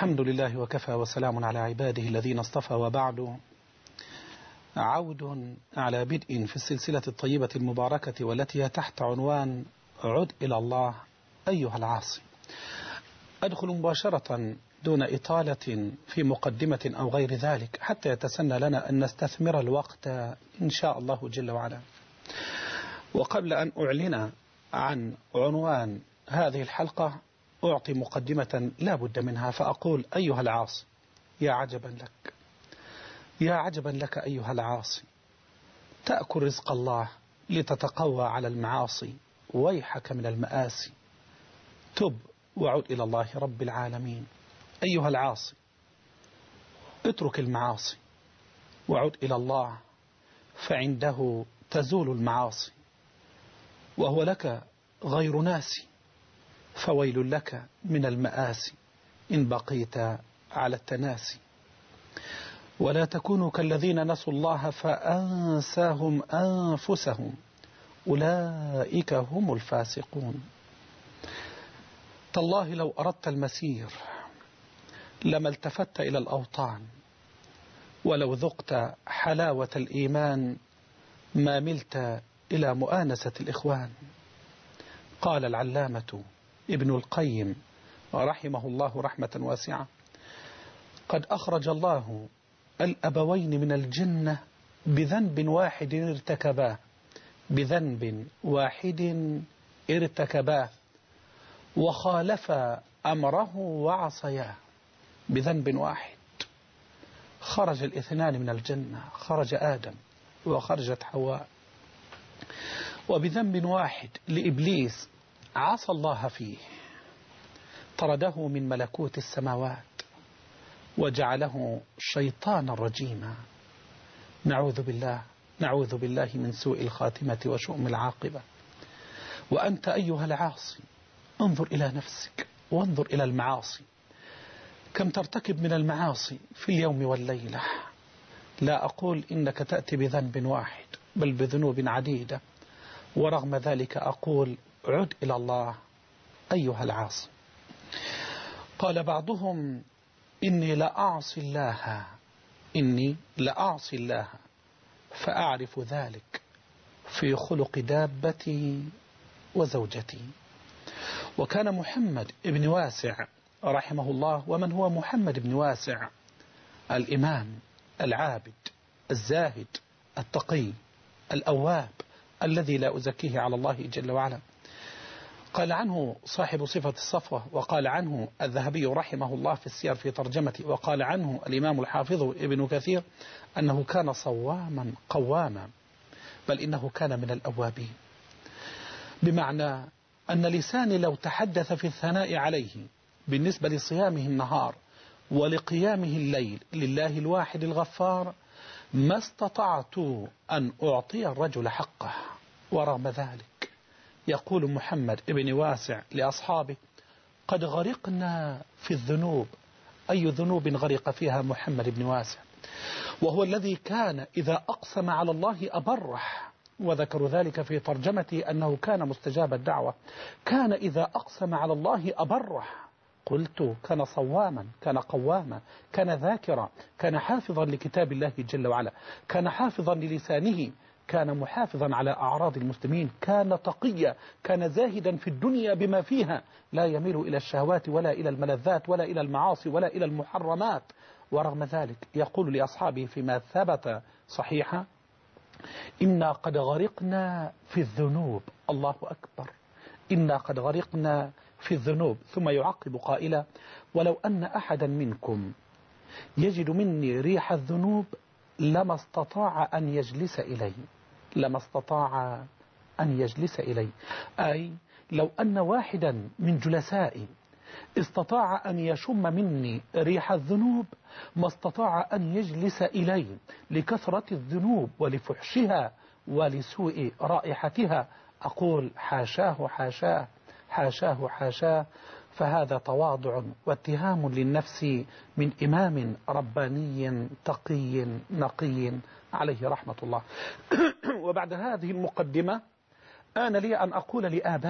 الحمد لله وكفى وسلام على عباده الذين اصطفى، وبعد. عود على بدء في السلسلة الطيبة المباركة والتي هي تحت عنوان عد إلى الله أيها العاصي. أدخل مباشرة دون إطالة في مقدمة أو غير ذلك حتى يتسنى لنا أن نستثمر الوقت إن شاء الله جل وعلا. وقبل أن أعلن عن عنوان هذه الحلقة أعطي مقدمة لا بد منها، فأقول أيها العاصي يا عجبا لك، يا عجبا لك أيها العاصي، تأكل رزق الله لتتقوى على المعاصي، ويحك من المآسي، تب وعد إلى الله رب العالمين. أيها العاصي اترك المعاصي وعد إلى الله، فعنده تزول المعاصي، وهو لك غير ناسي، فويل لك من المآسي إن بقيت على التناسي. ولا تكونوا كالذين نسوا الله فأنساهم أنفسهم أولئك هم الفاسقون. تالله لو أردت المسير لما التفت إلى الأوطان، ولو ذقت حلاوة الإيمان ما ملت إلى مؤانسة الإخوان. قال العلامة ابن القيم رحمه الله رحمة واسعة: قد أخرج الله الأبوين من الجنة بذنب واحد ارتكباه، بذنب واحد ارتكباه، وخالف أمره وعصياه. بذنب واحد خرج الاثنان من الجنة، خرج آدم وخرجت حواء. وبذنب واحد لإبليس عصى الله فيه، طرده من ملكوت السماوات وجعله شيطانا رجيما. نعوذ بالله، نعوذ بالله من سوء الخاتمة وشؤم العاقبة. وأنت أيها العاصي انظر إلى نفسك وانظر إلى المعاصي، كم ترتكب من المعاصي في اليوم والليلة. لا أقول إنك تأتي بذنب واحد، بل بذنوب عديدة، ورغم ذلك أقول عد إلى الله أيها العاصي. قال بعضهم: إني لأعصي الله، إني لأعصي الله فأعرف ذلك في خلق دابتي وزوجتي. وكان محمد بن واسع رحمه الله، ومن هو محمد بن واسع؟ الإمام العابد الزاهد التقي الأواب الذي لا أزكيه على الله جل وعلا. قال عنه صاحب صفة الصفوة، وقال عنه الذهبي رحمه الله في السير في ترجمته، وقال عنه الإمام الحافظ ابن كثير أنه كان صواما قواما، بل إنه كان من الأوابين. بمعنى أن لساني لو تحدث في الثناء عليه بالنسبة لصيامه النهار ولقيامه الليل لله الواحد الغفار ما استطعت أن أعطي الرجل حقه. ورغم ذلك يقول محمد بن واسع لأصحابه: قد غرقنا في الذنوب. أي ذنوب غرق فيها محمد بن واسع؟ وهو الذي كان إذا أقسم على الله أبرح، وذكر ذلك في ترجمته أنه كان مستجاب الدعوة. كان إذا أقسم على الله أبرح. قلت: كان صواما، كان قواما، كان ذاكرا، كان حافظا لكتاب الله جل وعلا، كان حافظا للسانه، كان محافظا على أعراض المسلمين، كان تقيا، كان زاهدا في الدنيا بما فيها، لا يميل إلى الشهوات ولا إلى الملذات ولا إلى المعاصي ولا إلى المحرمات. ورغم ذلك يقول لأصحابه فيما ثبت صحيحا: إنا قد غرقنا في الذنوب. الله أكبر، إنا قد غرقنا في الذنوب. ثم يعقب قائلا: ولو أن أحدا منكم يجد مني ريح الذنوب لما استطاع أن يجلس إلي، لما استطاع أن يجلس إلي. أي لو أن واحدا من جلسائي استطاع أن يشم مني ريح الذنوب ما استطاع أن يجلس إلي، لكثرة الذنوب ولفحشها ولسوء رائحتها. أقول حاشاه حاشاه، حاشاه حاشاه. فهذا تواضع واتهام للنفس من إمام رباني تقي نقي عليه رحمة الله. وبعد هذه المقدمة آن لي أن أقول لآبائي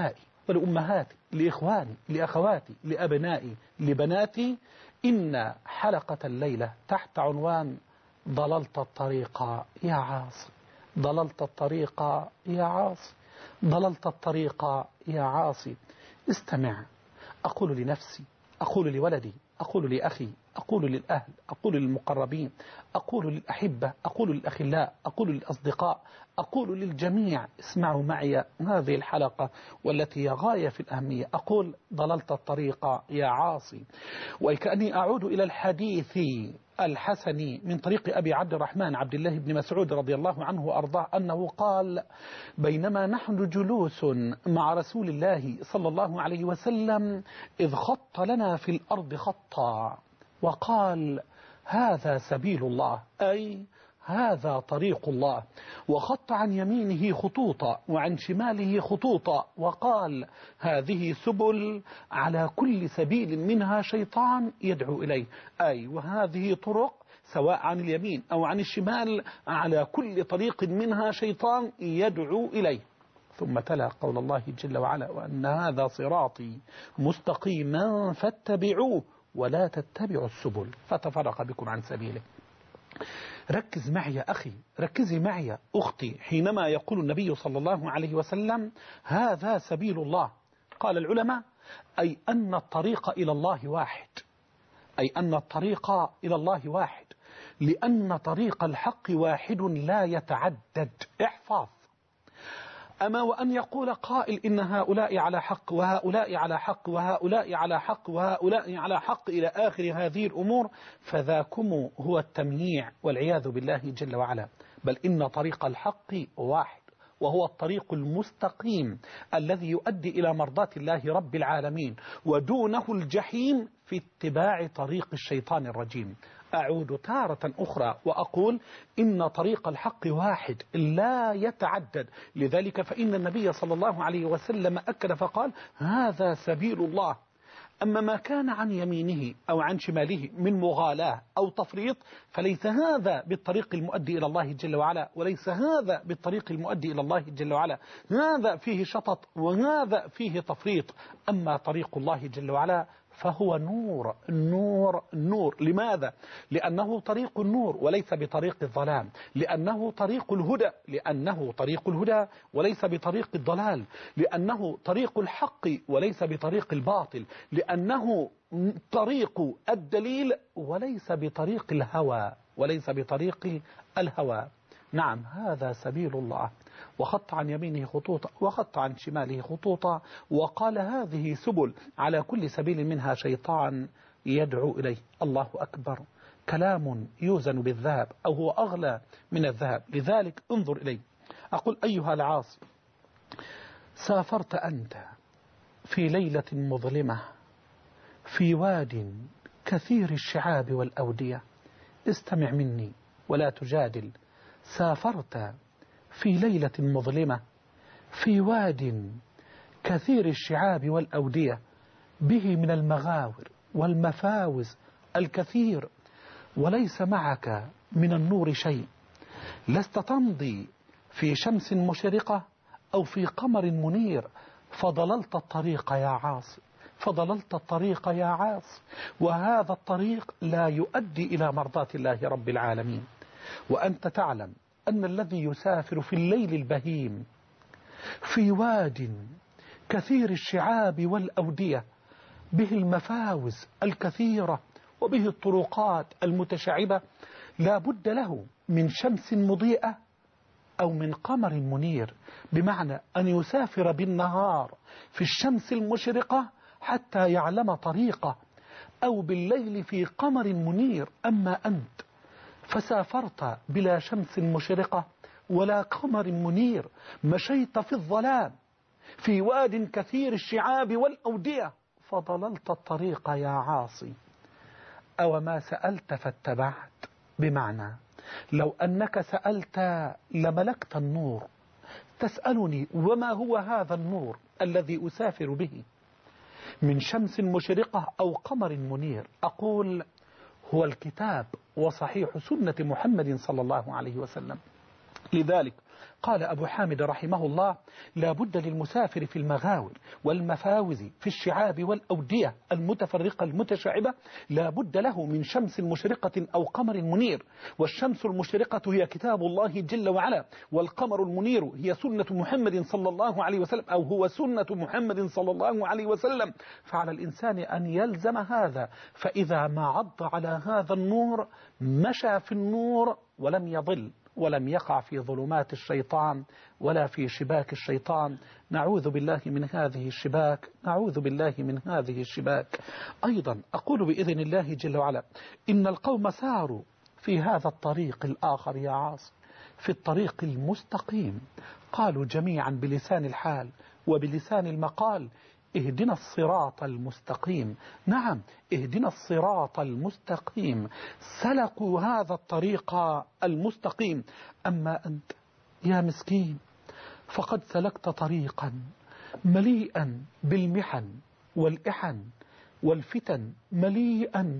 ولأمهاتي، لإخواني، لأخواتي، لأبنائي، لبناتي، إن حلقة الليلة تحت عنوان ضللت الطريق يا عاصي، ضللت الطريق يا عاصي، ضللت الطريق يا عاصي. استمع، أقول لنفسي، أقول لولدي، أقول لأخي، أقول للأهل، أقول للمقربين، أقول للأحبة، أقول للأخلاء، أقول للأصدقاء، أقول للجميع: اسمعوا معي هذه الحلقة والتي هي غاية في الأهمية. أقول: ضللت الطريق يا عاصي. وكأني أعود إلى الحديث الحسن من طريق أبي عبد الرحمن عبد الله بن مسعود رضي الله عنه وأرضاه أنه قال: بينما نحن جلوس مع رسول الله صلى الله عليه وسلم إذ خط لنا في الأرض خطا وقال: هذا سبيل الله، أي هذا طريق الله. وخط عن يمينه خطوطا وعن شماله خطوطا وقال: هذه سبل على كل سبيل منها شيطان يدعو إليه، أي وهذه طرق سواء عن اليمين أو عن الشمال على كل طريق منها شيطان يدعو إليه. ثم تلا قول الله جل وعلا: وأن هذا صراطي مستقيما فاتبعوه ولا تتبعوا السبل فتفرق بكم عن سبيله. ركز معي يا أخي، ركزي معي يا أختي، حينما يقول النبي صلى الله عليه وسلم: هذا سبيل الله، قال العلماء: أي أن الطريق إلى الله واحد، أي أن الطريق إلى الله واحد، لأن طريق الحق واحد لا يتعدد. احفظ. أما وأن يقول قائل إن هؤلاء على حق وهؤلاء على حق وهؤلاء على حق وهؤلاء على حق إلى آخر هذه الأمور، فذاكم هو التمييع والعياذ بالله جل وعلا. بل إن طريق الحق واحد، وهو الطريق المستقيم الذي يؤدي إلى مرضاة الله رب العالمين، ودونه الجحيم في اتباع طريق الشيطان الرجيم. أعود تارة أخرى وأقول: إن طريق الحق واحد لا يتعدد. لذلك فإن النبي صلى الله عليه وسلم أكد فقال: هذا سبيل الله. أما ما كان عن يمينه أو عن شماله من مغالاة أو تفريط فليس هذا بالطريق المؤدي إلى الله جل وعلا، وليس هذا بالطريق المؤدي إلى الله جل وعلا. هذا فيه شطط وهذا فيه تفريط. أما طريق الله جل وعلا فهو نور نور نور. لماذا؟ لأنه طريق النور وليس بطريق الظلام، لأنه طريق الهدى، لأنه طريق الهدى وليس بطريق الضلال، لأنه طريق الحق وليس بطريق الباطل، لأنه طريق الدليل وليس بطريق الهوى، وليس بطريق الهوى. نعم، هذا سبيل الله. وخط عن يمينه خطوطا وخط عن شماله خطوطا وقال: هذه سبل على كل سبيل منها شيطان يدعو إليه. الله أكبر. كلام يوزن بالذهب أو هو أغلى من الذهب. لذلك انظر إليه. أقول: أيها العاصي، سافرت أنت في ليلة مظلمة في واد كثير الشعاب والأودية. استمع مني ولا تجادل. سافرت في ليلة مظلمة في واد كثير الشعاب والأودية به من المغاور والمفاوز الكثير، وليس معك من النور شيء. لست تمضي في شمس مشرقة أو في قمر منير، فضللت الطريق يا عاصي، فضللت الطريق يا عاصي. وهذا الطريق لا يؤدي إلى مرضاة الله رب العالمين. وأنت تعلم أن الذي يسافر في الليل البهيم في واد كثير الشعاب والأودية به المفاوز الكثيرة وبه الطرقات المتشعبة لا بد له من شمس مضيئة أو من قمر منير، بمعنى أن يسافر بالنهار في الشمس المشرقة حتى يعلم طريقه، أو بالليل في قمر منير. أما أنت فسافرت بلا شمس مشرقة ولا قمر منير، مشيت في الظلام في واد كثير الشعاب والأودية، فضللت الطريق يا عاصي. أو ما سألت فاتبعت، بمعنى لو أنك سألت لملكت النور. تسألني: وما هو هذا النور الذي أسافر به من شمس مشرقة أو قمر منير؟ أقول: هو الكتاب وصحيح سنة محمد صلى الله عليه وسلم. لذلك قال أبو حامد رحمه الله: لا بد للمسافر في المغاور والمفاوز في الشعاب والأودية المتفرقة المتشعبة، لا بد له من شمس مشرقة أو قمر منير. والشمس المشرقة هي كتاب الله جل وعلا، والقمر المنير هي سنة محمد صلى الله عليه وسلم، أو هو سنة محمد صلى الله عليه وسلم. فعلى الإنسان أن يلزم هذا، فإذا ما عض على هذا النور مشى في النور ولم يضل ولم يقع في ظلمات الشيطان ولا في شباك الشيطان. نعوذ بالله من هذه الشباك، نعوذ بالله من هذه الشباك. أيضا أقول بإذن الله جل وعلا: إن القوم ساروا في هذا الطريق الآخر يا عاصم، في الطريق المستقيم، قالوا جميعا بلسان الحال وبلسان المقال: اهدنا الصراط المستقيم. نعم، اهدنا الصراط المستقيم. سلكوا هذا الطريق المستقيم. أما أنت يا مسكين فقد سلكت طريقا مليئا بالمحن والإحن والفتن، مليئا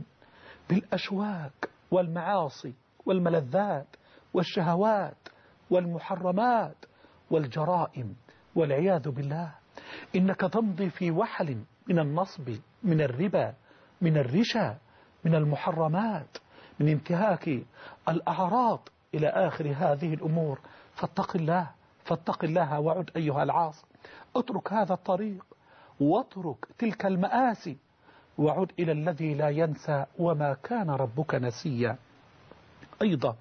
بالأشواك والمعاصي والملذات والشهوات والمحرمات والجرائم والعياذ بالله. إنك تمضي في وحل من النصب، من الربا، من الرشا، من المحرمات، من انتهاك الأعراض إلى آخر هذه الأمور. فاتق الله، فاتق الله وعد أيها العاصي. اترك هذا الطريق واترك تلك المآسي وعد إلى الذي لا ينسى وما كان ربك نسيا. أيضا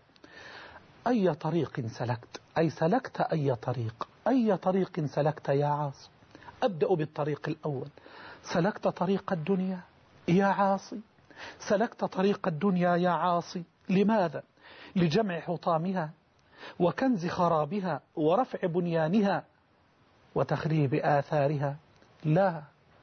أي طريق سلكت، أي سلكت أي طريق، أي طريق سلكت يا عاصي؟ أبدأ بالطريق الأول. سلكت طريق الدنيا يا عاصي، سلكت طريق الدنيا يا عاصي. لماذا؟ لجمع حطامها وكنز خرابها ورفع بنيانها وتخريب آثارها. لا،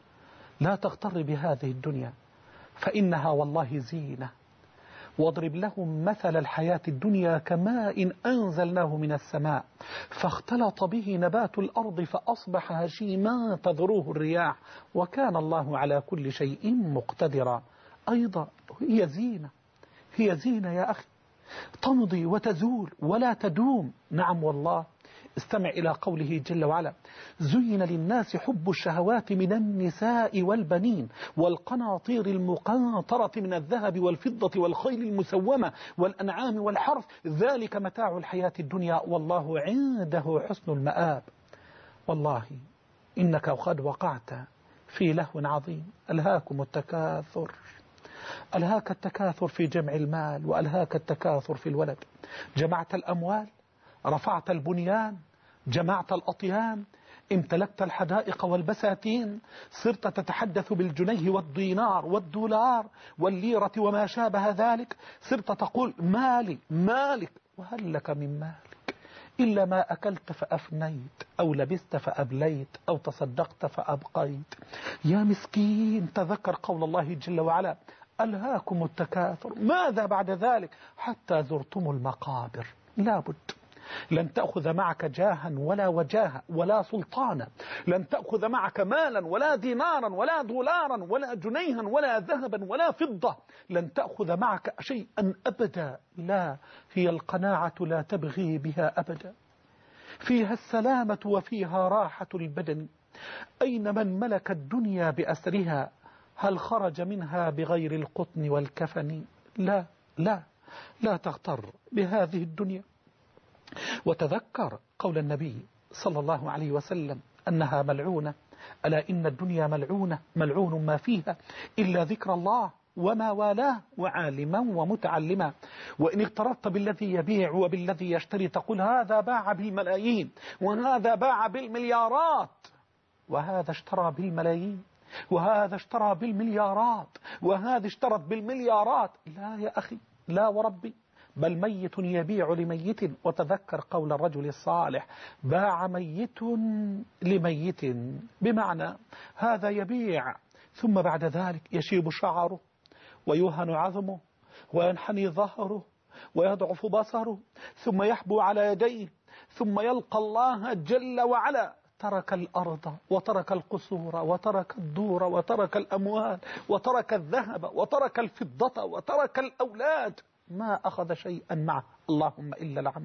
لا تغتر بهذه الدنيا فإنها والله زينة. واضرب لهم مثل الحياة الدنيا كماء أنزلناه من السماء فاختلط به نبات الأرض فأصبح هشيما تذروه الرياح وكان الله على كل شيء مقتدرا. أيضا هي زينة، هي زينة يا أخي، تمضي وتزول ولا تدوم. نعم والله. استمع إلى قوله جل وعلا: زين للناس حب الشهوات من النساء والبنين والقناطير المقنطرة من الذهب والفضة والخيل المسومة والأنعام والحرث ذلك متاع الحياة الدنيا والله عنده حسن المآب. والله إنك قد وقعت في لهو عظيم. ألهاكم التكاثر، ألهاك التكاثر في جمع المال وألهاك التكاثر في الولد. جمعت الأموال، رفعت البنيان، جمعت الأطيان، امتلكت الحدائق والبساتين، صرت تتحدث بالجنيه والدينار والدولار والليرة وما شابه ذلك، صرت تقول مالي مالك، وهل لك من مالك إلا ما أكلت فأفنيت أو لبست فأبليت أو تصدقت فأبقيت. يا مسكين تذكر قول الله جل وعلا: ألهاكم التكاثر. ماذا بعد ذلك؟ حتى زرتم المقابر. لابد لن تأخذ معك جاها ولا وجاها ولا سلطانا، لن تأخذ معك مالا ولا دينارا ولا دولارا ولا جنيها ولا ذهبا ولا فضة، لن تأخذ معك شيئا أبدا. لا، هي القناعة لا تبغي بها أبدا، فيها السلامة وفيها راحة البدن. أين من ملك الدنيا بأسرها؟ هل خرج منها بغير القطن والكفن؟ لا لا، لا تغتر بهذه الدنيا. وتذكر قول النبي صلى الله عليه وسلم أنها ملعونة. ألا إن الدنيا ملعونة، ملعون ما فيها إلا ذكر الله وما والاه وعالما ومتعلما. وإن اغتررت بالذي يبيع وبالذي يشتري تقول هذا باع بالملايين وهذا باع بالمليارات وهذا اشترى بالملايين وهذا اشترى بالمليارات وهذا اشترت بالمليارات. لا يا أخي، لا وربي، بل ميت يبيع لميت. وتذكر قول الرجل الصالح: باع ميت لميت، بمعنى هذا يبيع ثم بعد ذلك يشيب شعره ويهن عظمه وينحني ظهره ويضعف بصره ثم يحبو على يديه ثم يلقى الله جل وعلا. ترك الأرض وترك القصور وترك الدور وترك الأموال وترك الذهب وترك الفضة وترك الأولاد، ما أخذ شيئا معه اللهم إلا العمل،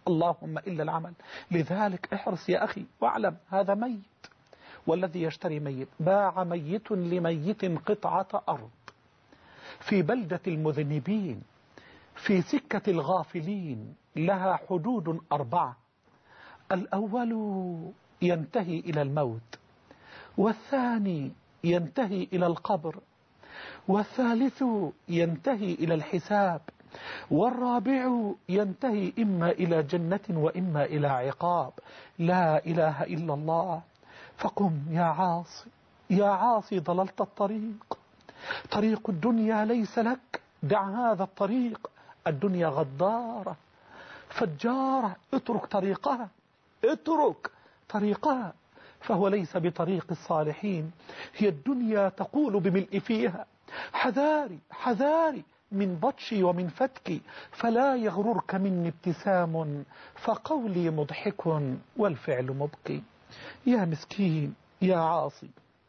اللهم إلا العمل. لذلك احرص يا أخي واعلم هذا ميت، والذي يشتري ميت باع ميت لميت قطعة أرض في بلدة المذنبين في سكة الغافلين لها حدود 4. الأول ينتهي إلى الموت، والثاني ينتهي إلى القبر، والثالث ينتهي إلى الحساب، والرابع ينتهي إما إلى جنة وإما إلى عقاب. لا إله إلا الله. فقم يا عاصي، يا عاصي ضللت الطريق، طريق الدنيا ليس لك، دع هذا الطريق، الدنيا غدارة فجارة، اترك طريقها، اترك طريقها، فهو ليس بطريق الصالحين. هي الدنيا تقول بملء فيها حذاري حذاري من بطشي ومن فتكي، فلا يغررك مني ابتسام، فقولي مضحك والفعل مبكي. يا مسكين يا عاصي،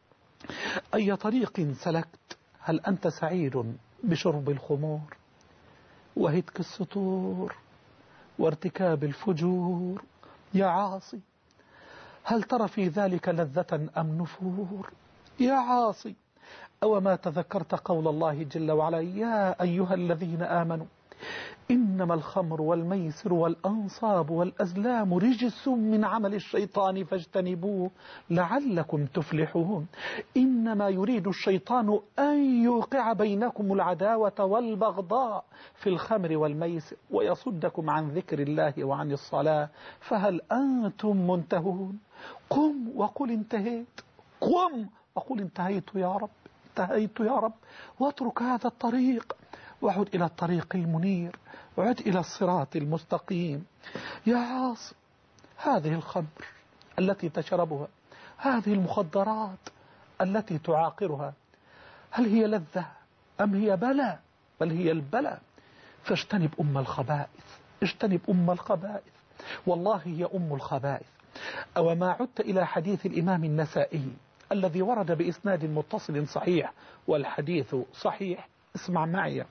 أي طريق سلكت؟ هل أنت سعيد بشرب الخمور وهتك السطور وارتكاب الفجور؟ يا عاصي، هل ترى في ذلك لذة أم نفور؟ يا عاصي، أو ما تذكرت قول الله جل وعلا: يا أيها الذين آمنوا إنما الخمر والميسر والأنصاب والأزلام رجس من عمل الشيطان فاجتنبوه لعلكم تفلحون. إنما يريد الشيطان أن يوقع بينكم العداوة والبغضاء في الخمر والميسر ويصدكم عن ذكر الله وعن الصلاة فهل أنتم منتهون؟ قم وقل انتهيت، قم وقل انتهيت يا رب، انتهيت يا رب، واترك هذا الطريق وعد إلى الطريق المنير، وعد إلى الصراط المستقيم. يا عاصي، هذه الخمر التي تشربها، هذه المخدرات التي تعاقرها، هل هي لذة أم هي بلاء؟ بل هي البلاء. فاجتنب أم الخبائث، اجتنب أم الخبائث، والله هي أم الخبائث. أو ما عدت إلى حديث الإمام النسائي الذي ورد بإسناد متصل صحيح، والحديث صحيح، اسمع معي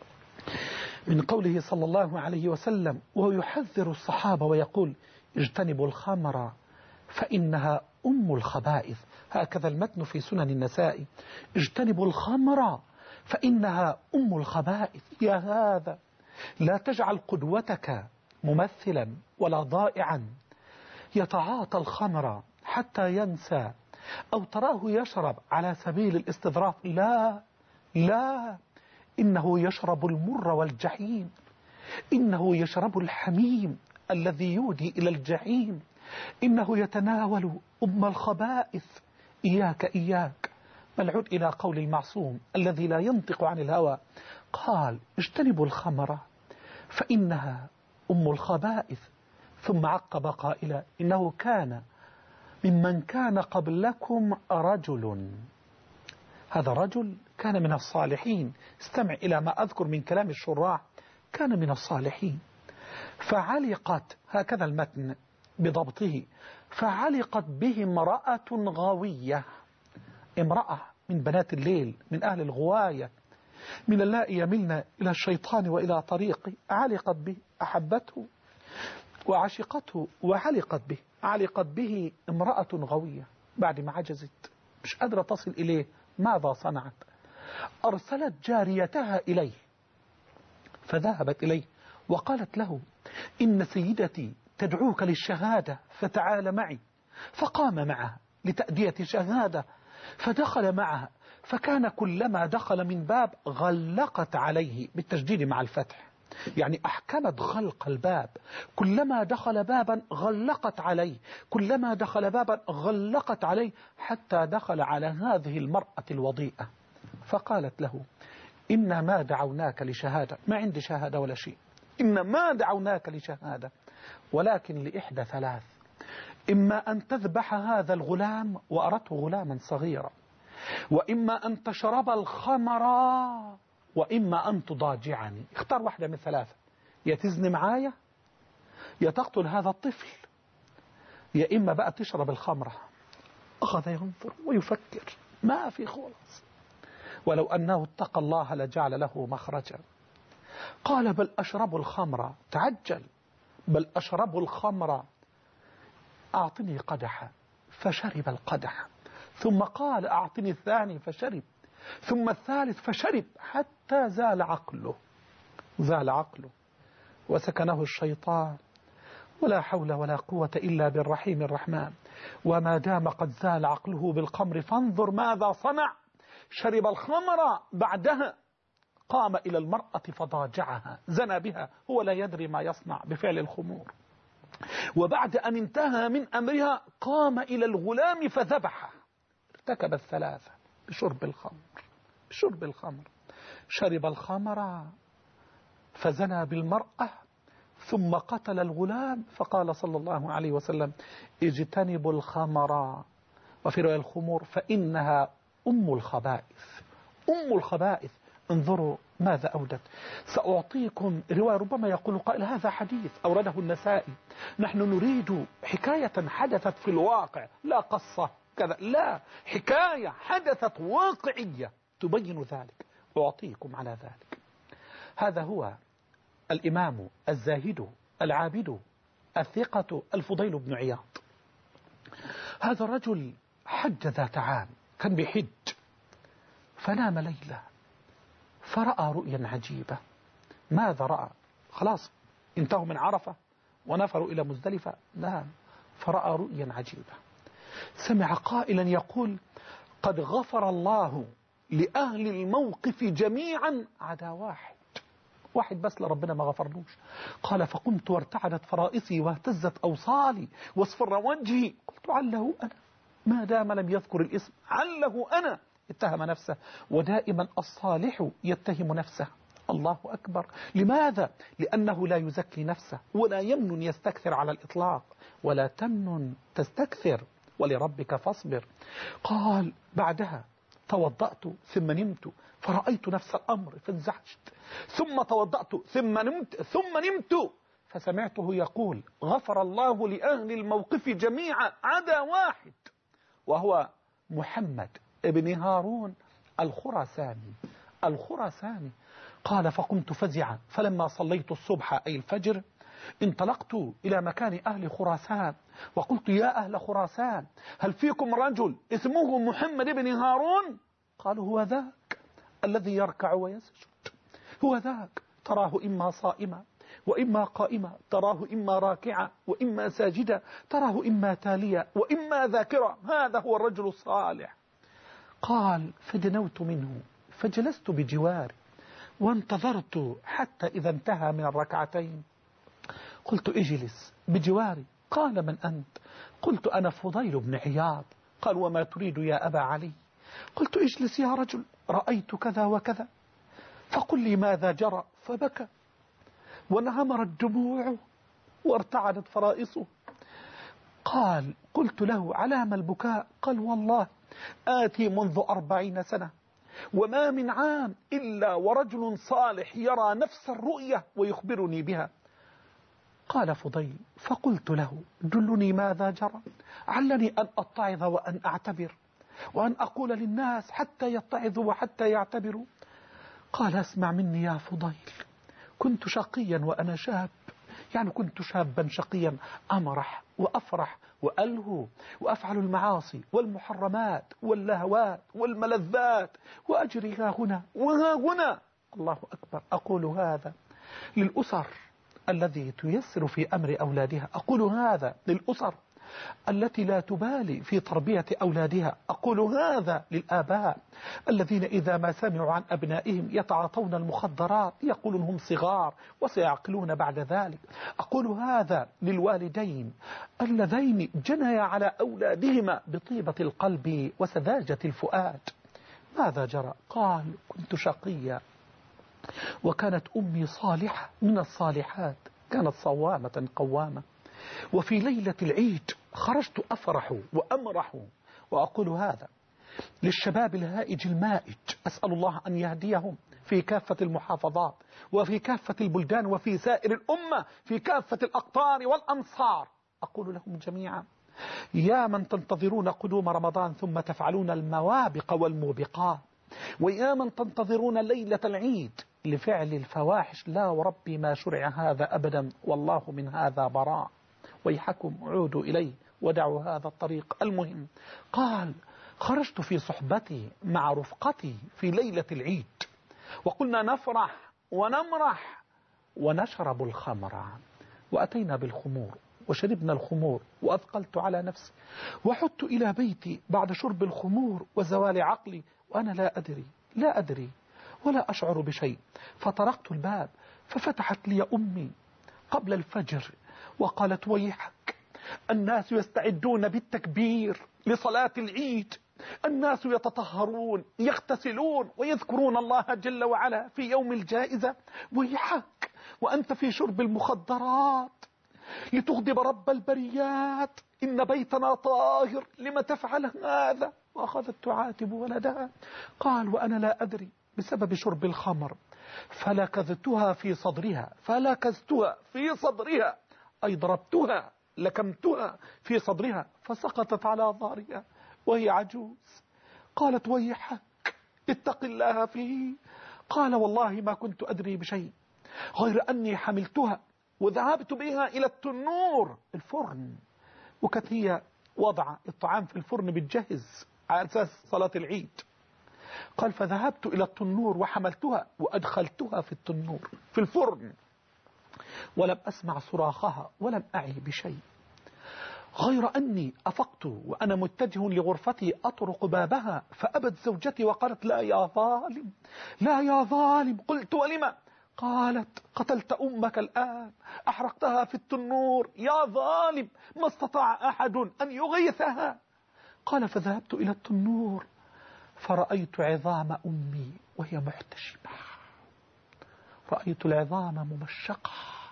من قوله صلى الله عليه وسلم وهو يحذر الصحابة ويقول: اجتنبوا الخمر فإنها أم الخبائث. هكذا المتن في سنن النسائي: اجتنبوا الخمر فإنها أم الخبائث. يا هذا، لا تجعل قدوتك ممثلا ولا ضائعا يتعاطى الخمر حتى ينسى، أو تراه يشرب على سبيل الاستظراف. لا لا، إنه يشرب المر والجحيم، إنه يشرب الحميم الذي يودي إلى الجحيم، إنه يتناول أم الخبائث. إياك إياك. بل عد إلى قول المعصوم الذي لا ينطق عن الهوى، قال: اجتنبوا الخمر فإنها أم الخبائث، ثم عقب قائلا: إنه كان ممن كان قبلكم رجل. هذا رجل كان من الصالحين، استمع إلى ما أذكر من كلام الشراح، كان من الصالحين، فعلقت، هكذا المتن بضبطه، فعلقت به امرأة غاوية، امرأة من بنات الليل، من أهل الغواية، من اللائي يملن إلى الشيطان وإلى طريقه. علقت به، أحبته وعشقته وعلقت به. علقت به امرأة غوية بعد ما عجزت، مش قادرة تصل إليه. ماذا صنعت؟ أرسلت جاريتها إليه، فذهبت إليه وقالت له: إن سيدتي تدعوك للشهادة فتعال معي. فقام معها لتأدية شهادة، فدخل معها، فكان كلما دخل من باب غلقت عليه، بالتشديد مع الفتح، يعني أحكمت غلق الباب. كلما دخل بابا غلقت عليه، كلما دخل بابا غلقت عليه، حتى دخل على هذه المرأة الوضيئة، فقالت له: إنا ما دعوناك لشهادة، ما عندي شهادة ولا شيء، إنا ما دعوناك لشهادة، ولكن لإحدى ثلاث: إما أن تذبح هذا الغلام، وأرته غلاما صغيرا، وإما أن تشرب الخمر، وإما أن تضاجعني. اختار واحدة من ثلاثة، يا تزني معايا، يا تقتل هذا الطفل، يا إما بقى تشرب الخمرة. أخذ ينظر ويفكر، ما في خالص، ولو أنه اتقى الله لجعل له مخرجا. قال: بل أشرب الخمر. تعجل، بل أشربوا الخمر، أعطني قدحا، فشرب القدح، ثم قال أعطني الثاني فشرب، ثم الثالث فشرب، حتى زال عقله وسكنه الشيطان. ولا حول ولا قوة إلا بالرحيم الرحمن. وما دام قد زال عقله بالخمر فانظر ماذا صنع. شرب الخمر، بعدها قام إلى المرأة فضاجعها، زنى بها، هو لا يدري ما يصنع بفعل الخمور. وبعد أن انتهى من أمرها قام إلى الغلام فذبحه. ارتكب الثلاثة بشرب الخمر. شرب الخمر فزنى بالمرأة ثم قتل الغلام. فقال صلى الله عليه وسلم اجتنبوا الخمر، وفي رواية الخمور، فإنها أم الخبائث. انظروا ماذا أودت. سأعطيكم رواية، ربما يقول قائل هذا حديث أورده النسائي، نحن نريد حكاية حدثت في الواقع، لا قصة كذا، لا، حكاية حدثت واقعية تبين ذلك، أعطيكم على ذلك. هذا هو الإمام الزاهد العابد الثقة الفضيل بن عياض. هذا الرجل حج ذات عام، كان بحج، فنام ليلة فرأى رؤيا عجيبة. ماذا رأى؟ خلاص انتهوا من عرفة ونفروا إلى مزدلفة، نام فرأى رؤيا عجيبة. سمع قائلا يقول قد غفر الله لأهل الموقف جميعا عدا واحد بس لربنا ما غفرلوش. قال فقمت وارتعدت فرائصي واهتزت أوصالي واصفر وجهي، قلت عله أنا، ما دام لم يذكر الاسم عله أنا. اتهم نفسه، ودائما الصالح يتهم نفسه. الله أكبر. لماذا؟ لأنه لا يزكي نفسه، ولا يمن يستكثر على الإطلاق، ولا تمن تستكثر، ولربك فاصبر. قال بعدها توضأت ثم نمت فرأيت نفس الأمر فانزعجت، ثم توضأت ثم نمت فسمعته يقول غفر الله لأهل الموقف جميعا عدا واحد، وهو محمد ابن هارون الخراساني. قال فقمت فزعا، فلما صليت الصبح أي الفجر انطلقت إلى مكان أهل خراسان وقلت يا أهل خراسان هل فيكم رجل اسمه محمد بن هارون؟ قالوا هو ذاك الذي يركع ويسجد، هو ذاك تراه إما صائما وإما قائما، تراه إما راكعا وإما ساجدا، تراه إما تاليا وإما ذاكرا، هذا هو الرجل الصالح. قال فدنوت منه فجلست بجواره وانتظرت حتى إذا انتهى من الركعتين قلت اجلس بجواري. قال من أنت؟ قلت أنا فضيل بن عياض. قال وما تريد يا أبا علي؟ قلت اجلس يا رجل، رأيت كذا وكذا، فقل لي ماذا جرى. فبكى وانهمرت دموعه وارتعدت فرائصه. قال قلت له على ما البكاء؟ قال والله آتي منذ 40 سنة وما من عام إلا ورجل صالح يرى نفس الرؤية ويخبرني بها. قال فضيل فقلت له دلني ماذا جرى، علني أن أتعظ وأن أعتبر وأن أقول للناس حتى يتعظوا وحتى يعتبروا. قال اسمع مني يا فضيل، كنت شقيا وأنا شاب، يعني كنت شابا شقيا أمرح وأفرح وألهو وأفعل المعاصي والمحرمات واللهوات والملذات وأجري ها هنا وها هنا. الله أكبر. أقول هذا للأسر الذي تيسر في أمر أولادها، أقول هذا للأسر التي لا تبالي في تربية أولادها، أقول هذا للآباء الذين إذا ما سمعوا عن أبنائهم يتعاطون المخدرات يقولون هم صغار وسيعقلون بعد ذلك، أقول هذا للوالدين اللذين جنيا على أولادهما بطيبة القلب وسذاجة الفؤاد. ماذا جرى؟ قال كنت شقيا وكانت أمي صالحة من الصالحات، كانت صوامة قوامة، وفي ليلة العيد خرجت أفرح وأمرح وأقول هذا للشباب الهائج المائج، أسأل الله أن يهديهم في كافة المحافظات وفي كافة البلدان وفي سائر الأمة في كافة الأقطار والأمصار. أقول لهم جميعا يا من تنتظرون قدوم رمضان ثم تفعلون الموابق والموبقات، ويا من تنتظرون ليلة العيد لفعل الفواحش. لا وربي ما شرع هذا أبدا، والله من هذا براء، ويحكم عودوا إليه ودعوا هذا الطريق. المهم قال خرجت في صحبتي مع رفقتي في ليلة العيد، وقلنا نفرح ونمرح ونشرب الخمر، وأتينا بالخمور وشربنا الخمور وأثقلت على نفسي، وحدت إلى بيتي بعد شرب الخمور وزوال عقلي وأنا لا أدري ولا أشعر بشيء. فطرقت الباب ففتحت لي أمي قبل الفجر وقالت ويحك، الناس يستعدون بالتكبير لصلاة العيد، الناس يتطهرون يغتسلون ويذكرون الله جل وعلا في يوم الجائزة، ويحك وأنت في شرب المخدرات لتغضب رب البريات، إن بيتنا طاهر لما تفعل هذا. وأخذت تعاتب ولدها. قال وأنا لا أدري بسبب شرب الخمر فلكذتها في صدرها أي ضربتها لكمتها في صدرها فسقطت على ظهرها وهي عجوز. قالت ويحك اتق الله فيه. قال والله ما كنت أدري بشيء غير أني حملتها وذهبت بها إلى التنور الفرن، وكانت هي وضع الطعام في الفرن بتجهز على أساس صلاة العيد. قال فذهبت إلى التنور وحملتها وأدخلتها في التنور في الفرن، ولم أسمع صراخها ولم أعي بشيء غير أني أفقت وأنا متجه لغرفتي أطرق بابها فأبت زوجتي وقالت لا يا ظالم. قلت ولم؟ قالت قتلت أمك الآن، أحرقتها في التنور يا ظالم، ما استطاع أحد أن يغيثها. قال فذهبت إلى التنور فرأيت عظام أمي وهي محتشمة، رأيت العظام ممشقة.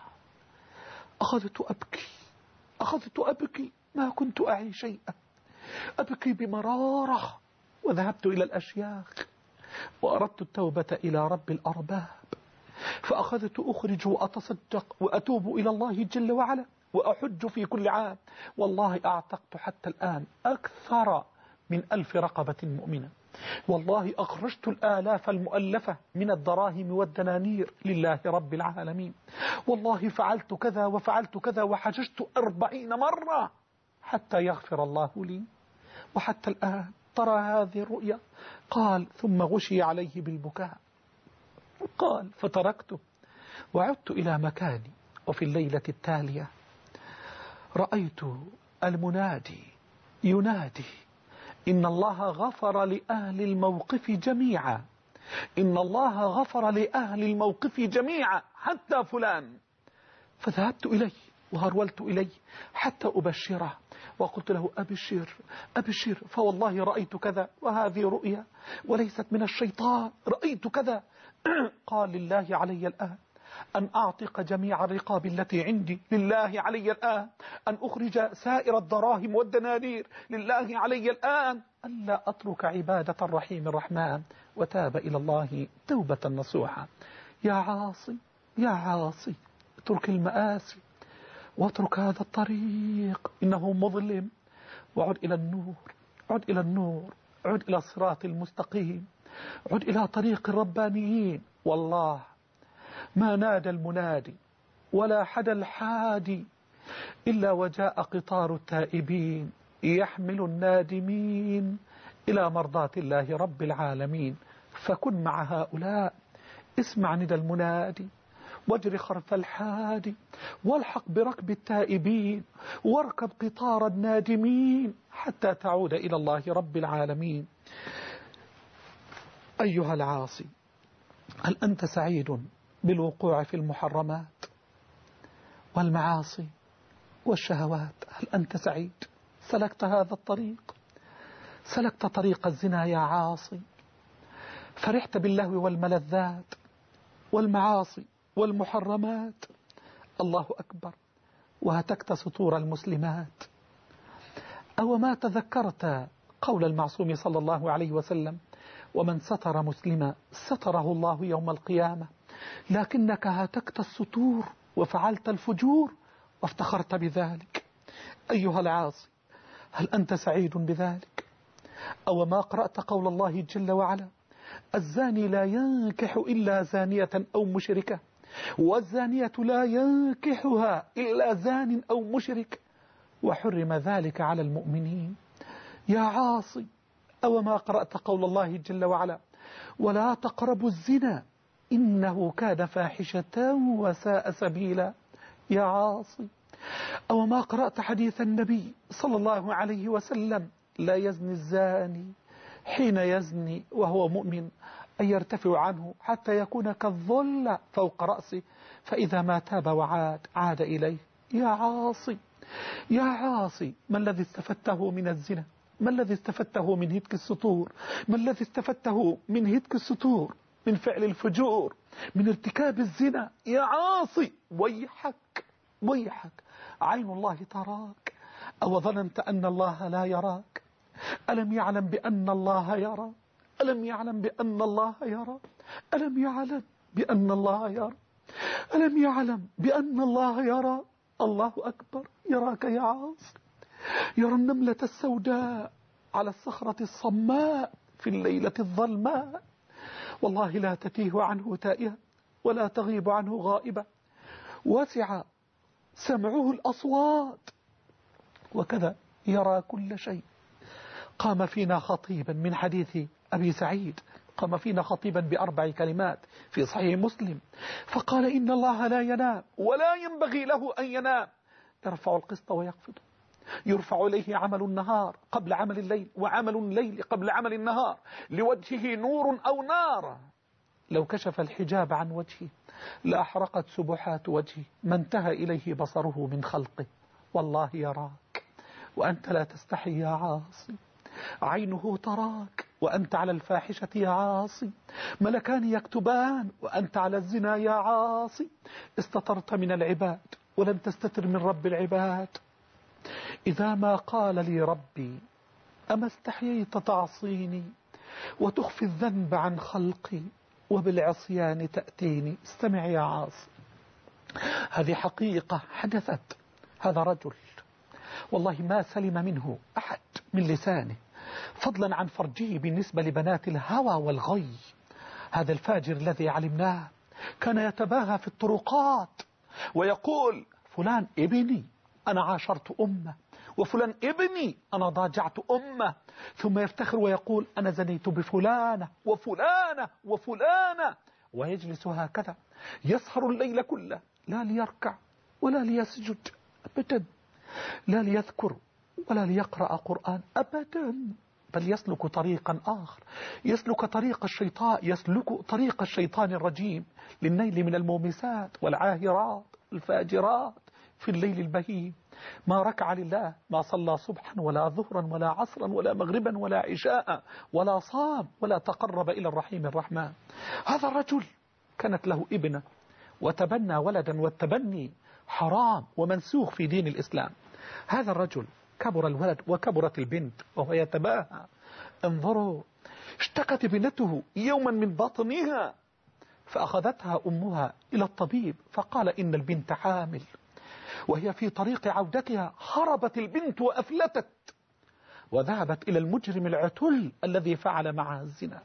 أخذت أبكي ما كنت أعي شيئا، أبكي بمرارة. وذهبت إلى الأشياخ وأردت التوبة إلى رب الأرباب، فأخذت أخرج وأتصدق وأتوب إلى الله جل وعلا وأحج في كل عام. والله أعتقت حتى الآن أكثر من 1000 رقبة مؤمنة، والله أخرجت الآلاف المؤلفة من الدراهم والدنانير لله رب العالمين، والله فعلت كذا وفعلت كذا وحججت 40 مرة حتى يغفر الله لي، وحتى الآن ترى هذه الرؤيا. قال ثم غشي عليه بالبكاء. قال فتركته وعدت إلى مكاني، وفي الليلة التالية رأيت المنادي ينادي إن الله غفر لأهل الموقف جميعا، إن الله غفر لأهل الموقف جميعا حتى فلان. فذهبت إليه وهرولت إليه حتى أبشره، وقلت له أبشر فوالله رأيت كذا وهذه رؤيا وليست من الشيطان، رأيت كذا. قال لله علي الآن أن أعتق جميع الرقاب التي عندي، لله علي الآن أن أخرج سائر الدراهم والدنانير، لله علي الآن ألا أترك عبادة الرحيم الرحمن. وتاب إلى الله توبة نصوحا. يا عاصي اترك المآسي واترك هذا الطريق إنه مظلم، وعد إلى النور، عد إلى الصراط المستقيم، عد إلى طريق الربانيين. والله ما نادى المنادي ولا حدا الحادي إلا وجاء قطار التائبين يحمل النادمين إلى مرضاة الله رب العالمين. فكن مع هؤلاء، اسمع ندى المنادي واجري خرف الحادي، والحق بركب التائبين واركب قطار النادمين حتى تعود إلى الله رب العالمين. أيها العاصي، هل أنت سعيد بالوقوع في المحرمات والمعاصي والشهوات؟ هل أنت سعيد؟ سلكت هذا الطريق؟ سلكت طريق الزنا يا عاصي؟ فرحت باللهو والملذات والمعاصي والمحرمات؟ الله أكبر. وهتكت سطور المسلمات. أو ما تذكرت قول المعصوم صلى الله عليه وسلم: ومن ستر مسلما ستره الله يوم القيامة. لكنك هتكت السطور وفعلت الفجور وافتخرت بذلك. أيها العاصي، هل أنت سعيد بذلك؟ أو ما قرأت قول الله جل وعلا: الزاني لا ينكح إلا زانية أو مشركة، والزانية لا ينكحها إلا زان أو مشرك، وحرم ذلك على المؤمنين. يا عاصي، أو ما قرأت قول الله جل وعلا: ولا تقربوا الزنا إنه كان فاحشة وساء سبيلا. يا عاصي، أو ما قرأت حديث النبي صلى الله عليه وسلم: لا يزني الزاني حين يزني وهو مؤمن أن يرتفع عنه حتى يكون كالظل فوق رأسه، فإذا ما تاب وعاد عاد إليه. يا عاصي، يا عاصي، ما الذي استفدته من الزنا؟ ما الذي استفدته من هتك السطور؟ ما الذي استفدته من هتك السطور، من فعل الفجور، من ارتكاب الزنا؟ يا عاصي، ويحك ويحك، عين الله تراك، أو ظننت أن الله لا يراك؟ ألم يعلم بأن الله يرى؟ ألم يعلم بأن الله يرى؟ ألم يعلم بأن الله يرى؟ ألم يعلم بأن الله يرى؟ الله أكبر، يراك يا عاصي. يرى النملة السوداء على الصخرة الصماء في الليلة الظلماء، والله لا تتيه عنه تائهة ولا تغيب عنه غائبة، وسع سمعه الأصوات، وكذا يرى كل شيء. قام فينا خطيبا من حديث أبي سعيد، قام فينا خطيبا ب4 كلمات في صحيح مسلم، فقال: إن الله لا ينام ولا ينبغي له أن ينام، يرفع القسط ويخفض، يرفع إليه عمل النهار قبل عمل الليل، وعمل الليل قبل عمل النهار، لوجهه نور أو نار، لو كشف الحجاب عن وجهه لأحرقت سبحات وجهه، ما انتهى إليه بصره من خلقه. والله يراك وأنت لا تستحي يا عاصي، عينه تراك وأنت على الفاحشة يا عاصي، ملكان يكتبان وأنت على الزنا يا عاصي. استترت من العباد ولم تستتر من رب العباد. إذا ما قال لي ربي: أما استحييت تعصيني وتخفي الذنب عن خلقي وبالعصيان تأتيني؟ استمع يا عاصي، هذه حقيقة حدثت. هذا رجل والله ما سلم منه أحد من لسانه، فضلا عن فرجه بالنسبة لبنات الهوى والغي. هذا الفاجر الذي علمناه كان يتباهى في الطرقات ويقول: فلان ابني أنا عاشرت أمه، وفلان ابني أنا ضاجعت أمه، ثم يفتخر ويقول: أنا زنيت بفلانة وفلانة وفلانة، ويجلس هكذا يسهر الليل كله، لا ليركع ولا ليسجد أبدا، لا ليذكر ولا ليقرأ قرآن أبدا، بل يسلك طريقا آخر، يسلك طريق الشيطان الرجيم للنيل من المومسات والعاهرات الفاجرات في الليل البهيم. ما ركع لله، ما صلى صبحا ولا ظهرا ولا عصرا ولا مغربا ولا عشاء ولا صام ولا تقرب إلى الرحيم الرحمن. هذا الرجل كانت له ابنة وتبنى ولدا، والتبني حرام ومنسوخ في دين الإسلام. هذا الرجل كبر الولد وكبرت البنت وهو يتباهى. انظروا، اشتكت ابنته يوما من بطنها، فأخذتها أمها إلى الطبيب فقال: إن البنت حامل. وهي في طريق عودتها هربت البنت وأفلتت وذهبت إلى المجرم العتل الذي فعل معها الزنا.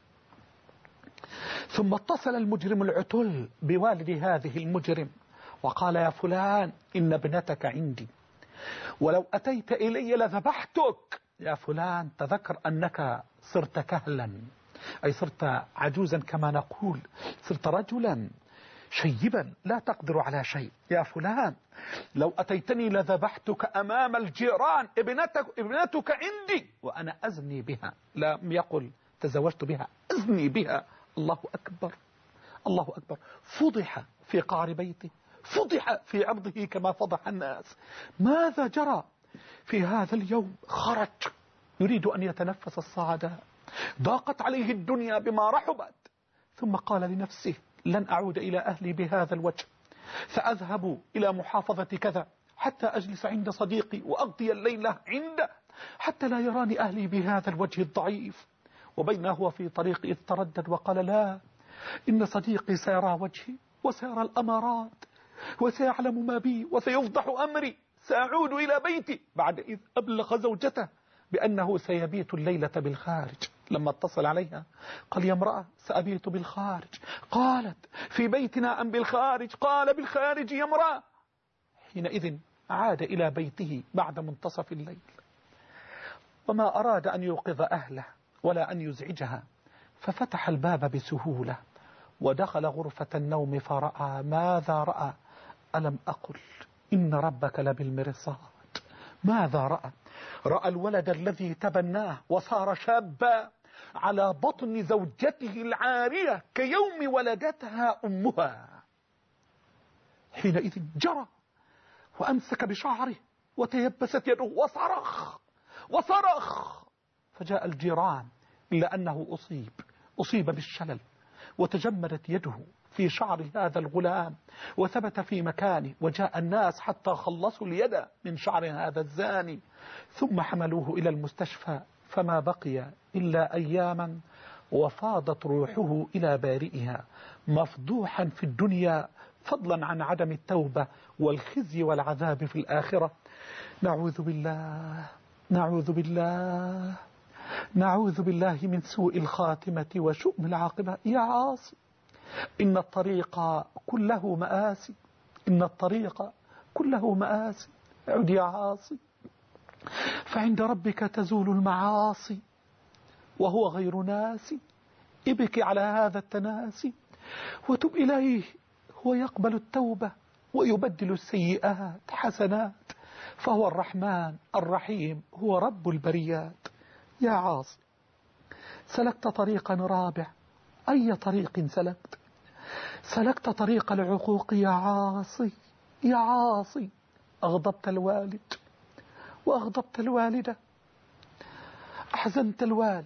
ثم اتصل المجرم العتل بوالد هذه المجرم وقال: يا فلان، إن ابنتك عندي، ولو أتيت إلي لذبحتك. يا فلان، تذكر أنك صرت كهلا، أي صرت عجوزا كما نقول، صرت رجلا شيبا لا تقدر على شيء. يا فلان، لو أتيتني لذبحتك أمام الجيران، ابنتك عندي وأنا أزني بها. لم يقل تزوجت بها، أزني بها. الله أكبر، الله أكبر. فضح في قعر بيته، فضح في عرضه كما فضح الناس. ماذا جرى في هذا اليوم؟ خرج يريد أن يتنفس الصعداء، ضاقت عليه الدنيا بما رحبت، ثم قال لنفسه: لن أعود إلى أهلي بهذا الوجه، سأذهب إلى محافظة كذا حتى أجلس عند صديقي وأقضي الليلة عنده حتى لا يراني أهلي بهذا الوجه الضعيف. وبينه هو في طريق إذ تردد وقال: لا، إن صديقي سيرى وجهي وسيرى الأمارات وسيعلم ما بي وسيفضح أمري، سأعود إلى بيتي بعد إذ أبلغ زوجته بأنه سيبيت الليلة بالخارج. لما اتصل عليها قال: يا امرأة سأبيت بالخارج. قالت: في بيتنا أم بالخارج؟ قال: بالخارج يا امرأة. حينئذ عاد إلى بيته بعد منتصف الليل، وما أراد أن يوقظ أهله ولا أن يزعجها، ففتح الباب بسهولة ودخل غرفة النوم فرأى ماذا رأى؟ ألم أقل إن ربك لبالمرصاد؟ ماذا رأى؟ رأى الولد الذي تبناه وصار شابا على بطن زوجته العارية كيوم ولدتها أمها. حينئذ جرى وأمسك بشعره وتيبست يده وصرخ فجاء الجيران، إلا أنه أصيب بالشلل وتجمدت يده في شعر هذا الغلام وثبت في مكانه، وجاء الناس حتى خلصوا اليد من شعر هذا الزاني، ثم حملوه إلى المستشفى، فما بقي إلا أياما وفاضت روحه إلى بارئها مفضوحا في الدنيا، فضلا عن عدم التوبة والخزي والعذاب في الآخرة. نعوذ بالله نعوذ بالله نعوذ بالله من سوء الخاتمة وشؤم العاقبة. يا عاصي، إن الطريق كله مآسي، إن الطريق كله مآسي. عد يا عاصي، فعند ربك تزول المعاصي وهو غير ناسي. ابكي على هذا التناسي وتب إليه، هو يقبل التوبة ويبدل السيئات حسنات، فهو الرحمن الرحيم، هو رب البريات. يا عاصي، سلكت طريقا رابع. أي طريق سلكت؟ سلكت طريق العقوق يا عاصي. يا عاصي، أغضبت الوالد وأغضبت الوالدة، أحزنت الوالد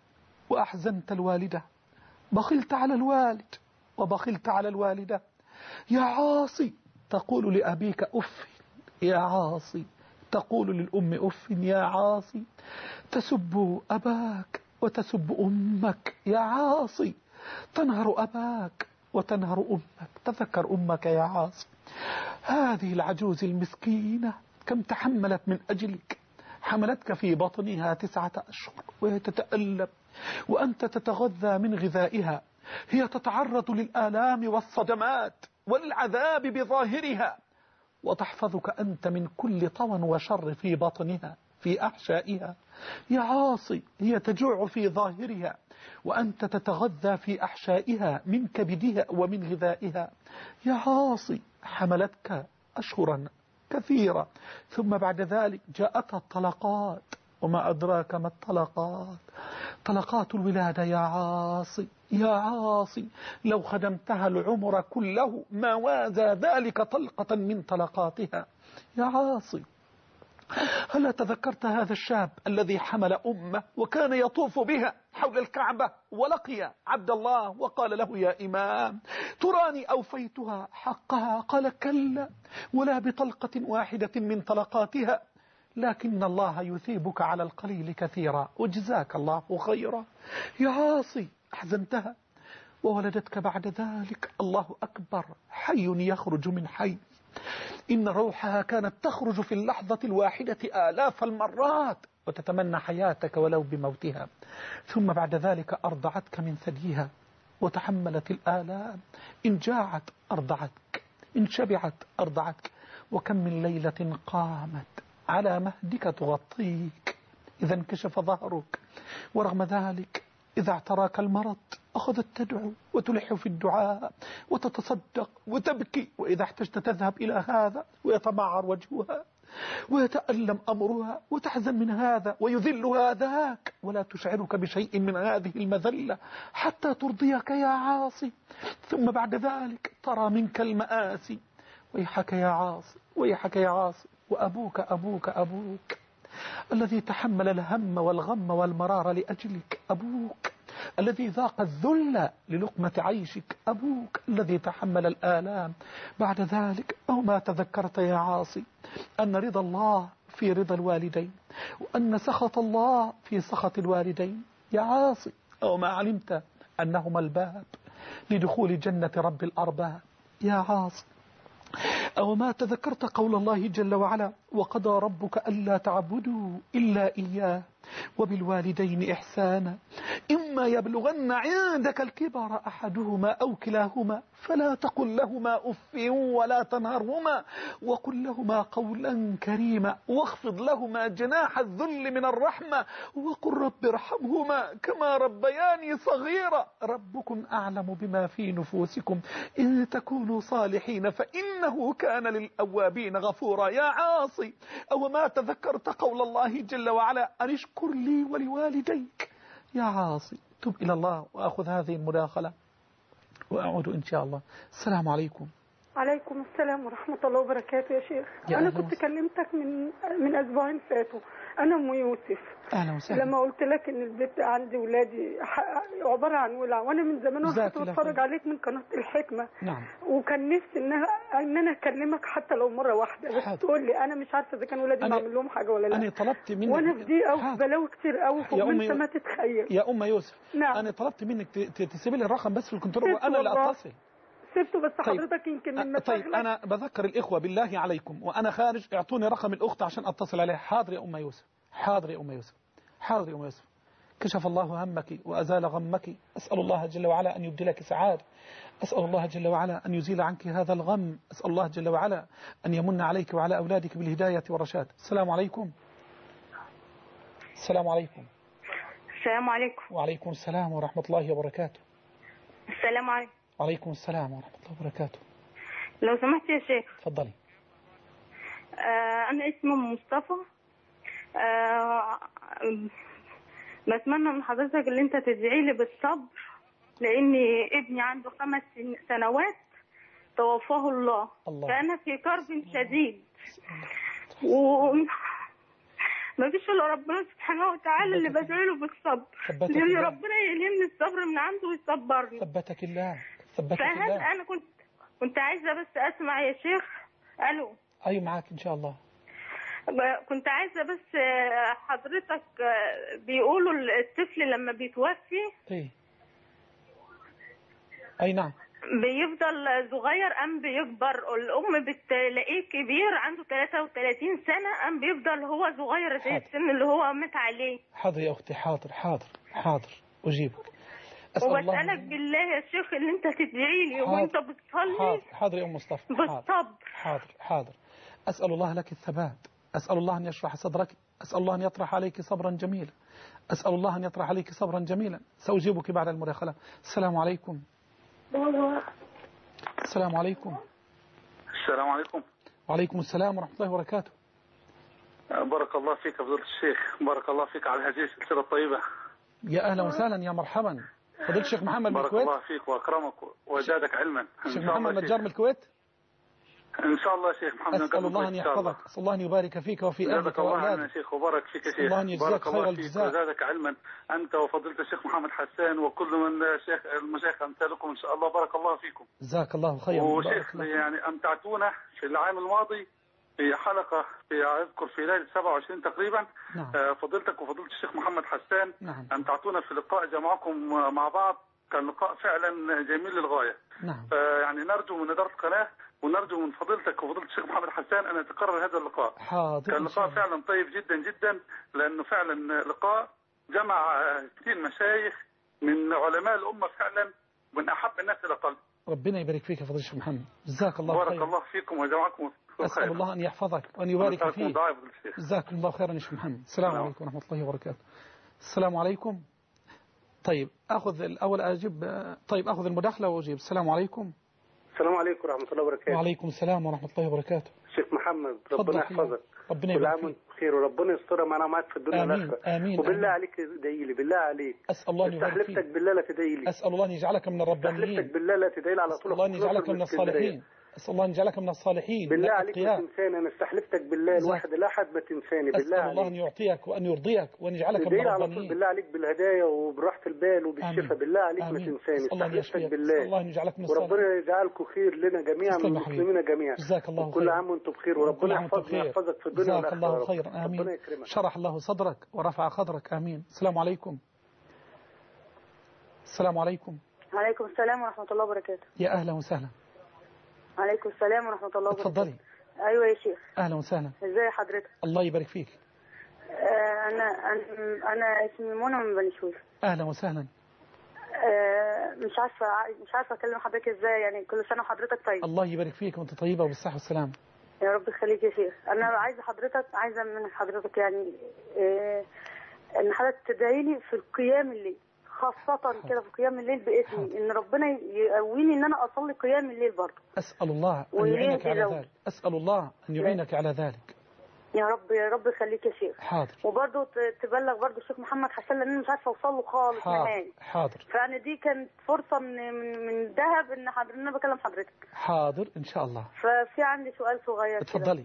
وأحزنت الوالدة، بخلت على الوالد وبخلت على الوالدة. يا عاصي، تقول لأبيك أف. يا عاصي، تقول للأم أف. يا عاصي، تسب أباك وتسب أمك. يا عاصي، تنهر أباك وتنهر أمك. تذكر أمك يا عاصي، هذه العجوز المسكينة كم تحملت من أجلك، حملتك في بطنها 9 أشهر وهي تتألم وأنت تتغذى من غذائها، هي تتعرض للآلام والصدمات والعذاب بظاهرها، وتحفظك أنت من كل طوى وشر في بطنها في أحشائها. يا عاصي، هي تجوع في ظاهرها وأنت تتغذى في أحشائها من كبدها ومن غذائها. يا عاصي، حملتك أشهرا كثيرة، ثم بعد ذلك جاءتها الطلقات، وما أدراك ما الطلقات؟ طلقات الولادة. يا عاصي، يا عاصي، لو خدمتها العمر كله ما وازى ذلك طلقة من طلقاتها. يا عاصي، هل تذكرت هذا الشاب الذي حمل أمه وكان يطوف بها حول الكعبة ولقي عبد الله وقال له: يا إمام، تراني أوفيتها حقها؟ قال: كلا، ولا بطلقة واحدة من طلقاتها، لكن الله يثيبك على القليل كثيرا وجزاك الله خيرا. يا عاصي، أحزنتها وولدتك بعد ذلك. الله أكبر، حي يخرج من حي، إن روحها كانت تخرج في اللحظة الواحدة آلاف المرات وتتمنى حياتك ولو بموتها، ثم بعد ذلك أرضعتك من ثديها وتحملت الآلام، إن جاعت أرضعتك، إن شبعت أرضعتك، وكم من ليلة قامت على مهدك تغطيك إذا انكشف ظهرك، ورغم ذلك إذا اعتراك المرض أخذت تدعو وتلح في الدعاء وتتصدق وتبكي، وإذا احتجت تذهب إلى هذا ويتمعر وجهها ويتألم أمرها وتحزن من هذا ويذلها ذاك، ولا تشعرك بشيء من هذه المذلة حتى ترضيك يا عاصي، ثم بعد ذلك ترى منك المآسي. ويحك يا عاصي، ويحك يا عاصي، وأبوك أبوك أبوك الذي تحمل الهم والغم والمرار لأجلك، أبوك الذي ذاق الذل للقمة عيشك، أبوك الذي تحمل الآلام بعد ذلك. أو ما تذكرت يا عاصي أن رضا الله في رضا الوالدين، وأن سخط الله في سخط الوالدين؟ يا عاصي، أو ما علمت أنهما الباب لدخول جنة رب الأرباب؟ يا عاصي، أو ما تذكرت قول الله جل وعلا: وقضى ربك ألا تعبدوا إلا إياه وبالوالدين إحسانا إما يبلغن عندك الكبر أحدهما أو كلاهما فلا تقل لهما أف ولا تنهرهما وقل لهما قولا كريما واخفض لهما جناح الذل من الرحمة وقل رب ارحمهما كما ربياني صغيرا ربكم أعلم بما في نفوسكم إن تكونوا صالحين فإنه كان للأوابين غفورا. يا عاصي أو ما تذكرت قول الله جل وعلا أن اشكر لي ولوالديك. يا عاصي تب إلى الله وأخذ هذه المداخلة وأعود إن شاء الله. السلام عليكم. عليكم السلام ورحمة الله وبركاته. يا شيخ أنا كنت كلمتك من أسبوعين فاتوا. أنا أم يوسف. أهلا وسهلا. لما قلت لك إن البيت عندي ولادي عبارة عن ولع وأنا من زمان كنت بتفرج عليك من قناة الحكمة. نعم. وكان نفسي إن أنا أكلمك حتى لو مرة واحدة بس تقول لي أنا مش عارفة إذا كان ولادي بعمل لهم حاجة ولا لا. أنا طلبت منك وأنا في دقيقة وفي بلاوي كتير قوي فوق من ما تتخيل. يا أم يوسف. نعم. أنا طلبت منك تسيبي لي الرقم بس في الكنترول وأنا اللي أتصل. سبته بس حضرتك يمكن من مشاغلك. طيب أنا بذكر الإخوة بالله عليكم وأنا خارج اعطوني رقم الأخت عشان أتصل عليها. حاضر يا أم يوسف. حاضر يا أم يوسف. حاضر يا أم يوسف. كشف الله همك وأزال غمك. أسأل الله جل وعلا أن يبدلك سعادة. أسأل الله جل وعلا أن يزيل عنك هذا الغم. أسأل الله جل وعلا أن يمن عليك وعلى أولادك بالهداية والرشاد. السلام عليكم. السلام عليكم. السلام عليكم. وعليكم السلام ورحمة الله وبركاته. السلام عليكم. وعليكم السلام ورحمة الله وبركاته. لو سمحت يا شيخ. تفضلي. أنا اسمي مصطفى. بتمنى من حضرتك اللي أنت تدعي لي بالصبر لأني ابني عنده 5 سنوات توفاه الله. فأنا في كرب شديد ما فيش إلا ربنا سبحانه وتعالى اللي بدعي له بالصبر لأن ربنا يلهمني الصبر من عنده ويصبرني. ثبتك الله. ثبتك فهل الله. أنا كنت عايزة بس أسمع يا شيخ. ألو. أيوة معك إن شاء الله. كنت عايزة بس حضرتك بيقولوا الطفل لما بيتوفي أي نعم بيفضل صغير أم بيكبر. الأم بتلاقيه كبير عنده 33 سنة أم بيفضل هو صغير زي السن اللي هو مات عليه. حاضر يا أختي. حاضر حاضر حاضر أجيبك. وبسألك بالله يا شيخ اللي أنت تدعي لي وأنت بتصلي. حاضر حاضر يا أم مصطفى. بالصبر. حاضر حاضر. أسأل الله لك الثبات. أسأل الله أن يشرح صدرك. أسأل الله أن يطرح عليك صبرا جميلا. أسأل الله أن يطرح عليك صبرا جميلا. سأجيبك بعد المداخلة. السلام عليكم. السلام عليكم. السلام عليكم. وعليكم السلام ورحمة الله وبركاته. بارك الله فيك فضيلة الشيخ. بارك الله فيك على هذه السلسلة الطيبة. يا أهلا وسهلا يا مرحبا. فضيلة الشيخ محمد من الكويت. بارك الله فيك وأكرمك وزادك علما. الشيخ محمد نجار من الكويت. إن شاء الله شيخ محمد. أسأل الله أن يحفظك. أسأل الله أن يبارك فيك وفي أهلك وأولادك. شيخ وبارك فيك يا شيخ. بارك الله فيك وزادك علما أنت وفضيلة الشيخ محمد حسان وكل من المشايخ أمثالكم إن شاء الله. بارك الله فيكم. جزاك الله خيرا. وشيخ يعني أمتعتونا في العام الماضي في حلقة أذكر في ليلة 27 تقريبا. نعم. فضيلتك وفضيلة الشيخ محمد حسان. نعم. أمتعتونا في لقاء جمعكم مع بعض. كان لقاء فعلا جميل للغاية. نعم. يعني نرجو من إدارة القناة ونرجو من فضيلتك وفضيلة الشيخ محمد حسان أن يتكرر هذا اللقاء. حاضر. كان لقاء فعلا طيب جدا جدا لأنه فعلا لقاء جمع كثير مشايخ من علماء الأمة فعلا من أحب الناس إلى قلبي. ربنا يبارك فيك يا فضيلة الشيخ محمد. جزاك الله خيرا. بارك الله فيكم وجمعكم. أسأل الله أن يحفظك وأن يبارك فيك. جزاكم الله خيرا يا شيخ محمد. السلام عليكم ورحمة الله وبركاته. السلام عليكم. طيب أخذ الأول أجيب. طيب أخذ المداخلة وأجيب. السلام عليكم. السلام عليكم ورحمة الله وبركاته. وعليكم السلام ورحمة الله وبركاته. شيخ محمد ربنا يحفظك. ربنا يبارك فيك. بخير وربنا يسترها معنا معاك في الدنيا والآخرة. آمين. وبالله عليك ادعي لي بالله عليك. أسأل الله أن يبارك فيك. استحلفتك بالله لا تدعي لي. أسأل الله أن يجعلك من الربانيين. استحلفتك بالله لا تدعي لي على طول. أسأل الله أن يجعلك من الصالحين. أسأل الله أن يجعلك من الصالحين. بالله عليك ما تنساني. أنا استحلفتك بالله الواحد الأحد ما تنساني بالله عليك. أسأل الله أن يعطيك وأن يرضيك وأن يجعلك من الربانيين. بالله عليك بالهدايا وبراحة البال وبالشفاء. بالله عليك ما تنساني. استحلفتك بالله. أسأل الله أن يجعلك من الصالحين. وربنا يجعلكم خير لنا جميعا من المسلمين جميعا. جزاك الله خير. كل عام وأنتم بخير وربنا يحفظك في الدنيا والآخرة. جزاك الله خيرا. آمين. شرح الله صدرك ورفع قدرك. آمين. السلام عليكم. السلام عليكم. وعليكم السلام ورحمة الله وبركاته. يا أهلا وسهلا. عليكم السلام ورحمة الله وبركاته. اتفضلي. أيوة يا شيخ. أهلا وسهلا. ازاي حضرتك؟ الله يبارك فيك. أنا اسمي منى من بني سويف. أهلا وسهلا. مش عارفة أكلم حضرتك إزاي، يعني كل سنة وحضرتك طيب. الله يبارك فيك وأنت طيبة وبالصحة والسلام. يا رب يخليك يا شيخ. أنا عايزة من حضرتك يعني إن حضرتك تدعي لي في القيام الليل، خاصة كده في قيام الليل باسمي، إن ربنا يقويني إن أنا أصلي قيام الليل برضه. أسأل الله أن يعينك على ذلك. أسأل الله أن يعينك على ذلك. يا رب يخليك يا شيخ. حاضر. وبرضه تبلغ برضه الشيخ محمد حسن، لان انا مش عارفه اوصل له خالص نهائي. حاضر. فانا دي كانت فرصه من ذهب ان انا بكلم حضرتك. حاضر ان شاء الله. ففي عندي سؤال صغير. اتفضلي.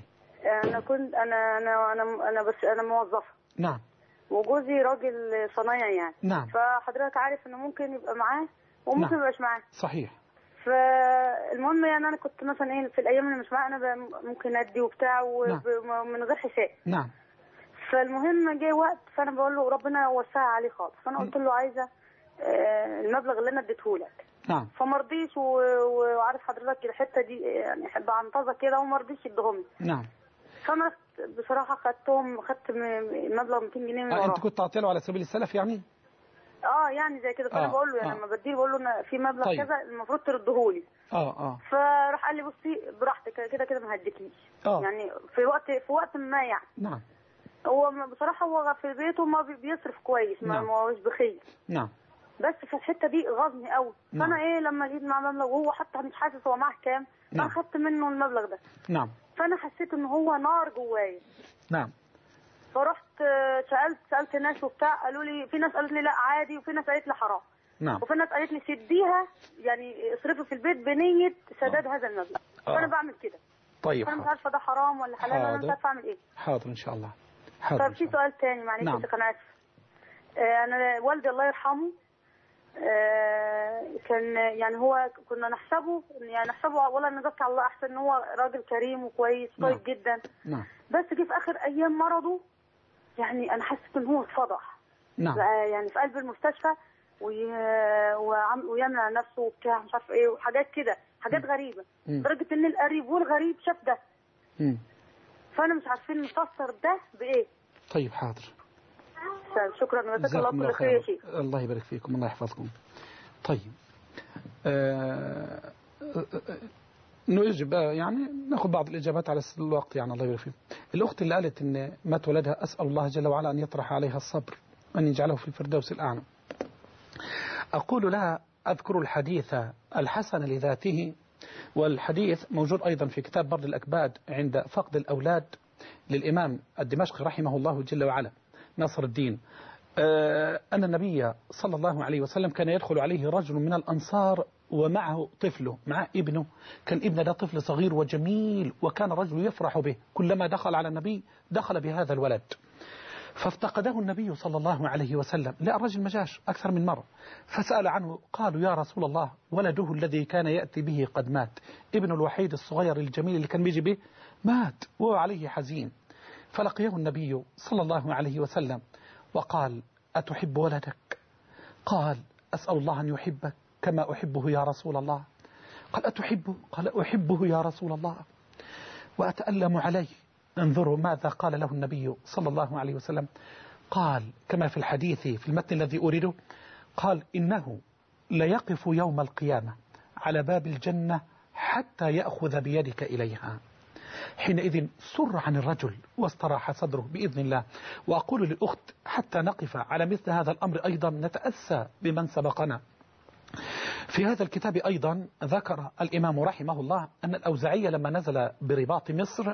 انا موظفه. نعم. وجوزي راجل صنايعي يعني. نعم. فحضرتك عارف انه ممكن يبقى معاه وممكن ما يبقاش معاه. صحيح. فالمهم يعني انا كنت مثلا في الايام اللي مش معاه انا ممكن ادي وبتاع ومن غير حساب. نعم. فالمهم جه وقت فانا بقول له ربنا وسع عليه خالص، فانا قلت له عايزه المبلغ اللي انا اديته لك. نعم. فما رضيش وعارف حضرتك الحته دي يعني احب عنطزه كده وما رضيش يديهم لي. نعم. فانا بصراحه خدت مبلغ 200 جنيه من وراه. انت كنت تعطي له على سبيل السلف يعني؟ يعني زي كده. فانا بقول له يعني لما بديه بقول له في مبلغ طيب. كذا المفروض تردهولي. فراح قال لي بصي براحتك كده ما هديكيش. يعني في وقت ما يعني. نعم. هو بصراحه هو في بيته ما بيصرف كويس. نعم. ما هوش بخيل. نعم. بس في الحته دي غاظني قوي. نعم. فانا لما لقيت معاه مبلغ وهو حتى مش حاسس هو معاه كام. نعم. انا خدت منه المبلغ ده. نعم. فانا حسيت ان هو نار جوايا. نعم. فرحت سالت ناس وبتاع، قالوا لي في ناس قالت لي لا عادي، وفي ناس قالت لي حرام. نعم. وفي ناس قالت لي سديها يعني اصرفي في البيت بنيه سداد هذا المبلغ. فانا بعمل كده. طيب. انا مش عارفه ده حرام ولا حلال ولا مش عارفه اعمل ايه. حاضر ان شاء الله. طب في سؤال تاني معلش. نعم. انا اسف. انا والدي الله يرحمه كان يعني هو كنا نحسبه ولا نزكي على الله احسن ان هو راجل كريم وكويس. نعم. طيب جدا. نعم. بس جه في اخر ايام مرضه يعني انا حسيت ان هو اتفضح. نعم. يعني في قلب المستشفى ويعمل على نفسه وبتاع مش عارف ايه وحاجات كده، حاجات غريبه لدرجه ان القريب والغريب شاف ده. فانا مش عارفين نفسر ده بايه. طيب حاضر. شكرا وجزاك الله كل خير يا شيخ. الله يبارك فيكم الله يحفظكم. طيب نجيب يعني ناخذ بعض الإجابات على الوقت يعني. الله يبارك فيكم. الأخت اللي قالت إن مات ولدها أسأل الله جل وعلا أن يطرح عليها الصبر وأن يجعله في الفردوس الأعلى. أقول لها أذكر الحديث الحسن لذاته، والحديث موجود أيضا في كتاب برد الأكباد عند فقد الأولاد للإمام الدمشقي رحمه الله جل وعلا ناصر الدين، أن النبي صلى الله عليه وسلم كان يدخل عليه رجل من الأنصار ومعه طفله، مع ابنه. كان ابنه ده طفل صغير وجميل، وكان الرجل يفرح به كلما دخل على النبي دخل بهذا الولد. فافتقده النبي صلى الله عليه وسلم، لا الرجل ما جاش أكثر من مرة، فسأل عنه. قالوا يا رسول الله ولده الذي كان يأتي به قد مات، ابنه الوحيد الصغير الجميل اللي كان بيجي به مات وهو عليه حزين. فلقيه النبي صلى الله عليه وسلم وقال أتحب ولدك؟ قال أسأل الله أن يحبك كما أحبه يا رسول الله. قال أتحبه؟ قال أحبه يا رسول الله وأتألم عليه. انظروا ماذا قال له النبي صلى الله عليه وسلم. قال كما في الحديث في المتن الذي أريده، قال إنه ليقف يوم القيامة على باب الجنة حتى يأخذ بيدك إليها. حينئذ سر عن الرجل واستراح صدره بإذن الله. وأقول للأخت حتى نقف على مثل هذا الأمر أيضا نتأسى بمن سبقنا. في هذا الكتاب أيضا ذكر الإمام رحمه الله أن الأوزاعي لما نزل برباط مصر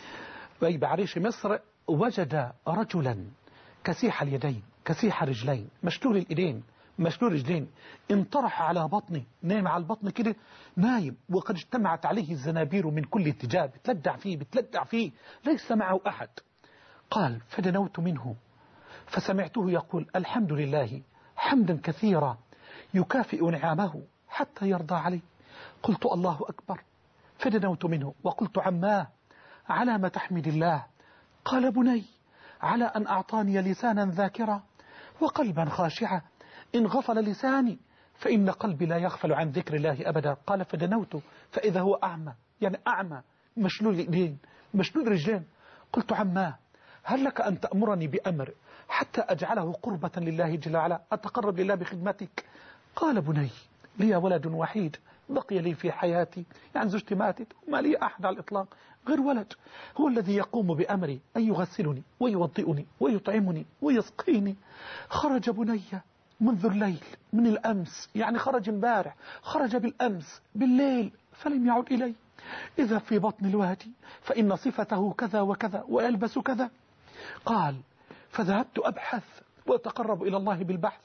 أي بعريش مصر وجد رجلا كسيح اليدين كسيح الرجلين مشلول الإيدين مشلول رجلين، انطرح على بطنه، نايم على البطن كده نايم، وقد اجتمعت عليه الزنابير من كل اتجاه، بتلدع فيه ليس معه أحد. قال فدنوت منه فسمعته يقول الحمد لله حمدا كثيرا يكافئ نعمه حتى يرضى عليه. قلت الله أكبر. فدنوت منه وقلت عماه على ما تحمد الله؟ قال بني على أن أعطاني لسانا ذاكرا وقلبا خاشعا، إن غفل لساني فإن قلبي لا يغفل عن ذكر الله أبدا. قال فدنوت فإذا هو أعمى، يعني أعمى مشلول اليدين مشلول رجلين. قلت عماه هل لك أن تأمرني بأمر حتى أجعله قربة لله جل وعلا، أتقرب لله بخدمتك؟ قال بني لي ولد وحيد بقي لي في حياتي، يعني زوجتي ماتت وما لي أحد على الإطلاق غير ولد، هو الذي يقوم بأمري أن يغسلني ويوضئني ويطعمني ويسقيني. خرج بني منذ الليل من الأمس، يعني خرج امبارح، خرج بالأمس بالليل فلم يعد إلي، إذا في بطن الوادي فإن صفته كذا وكذا ويلبس كذا. قال فذهبت أبحث وأتقرب إلى الله بالبحث،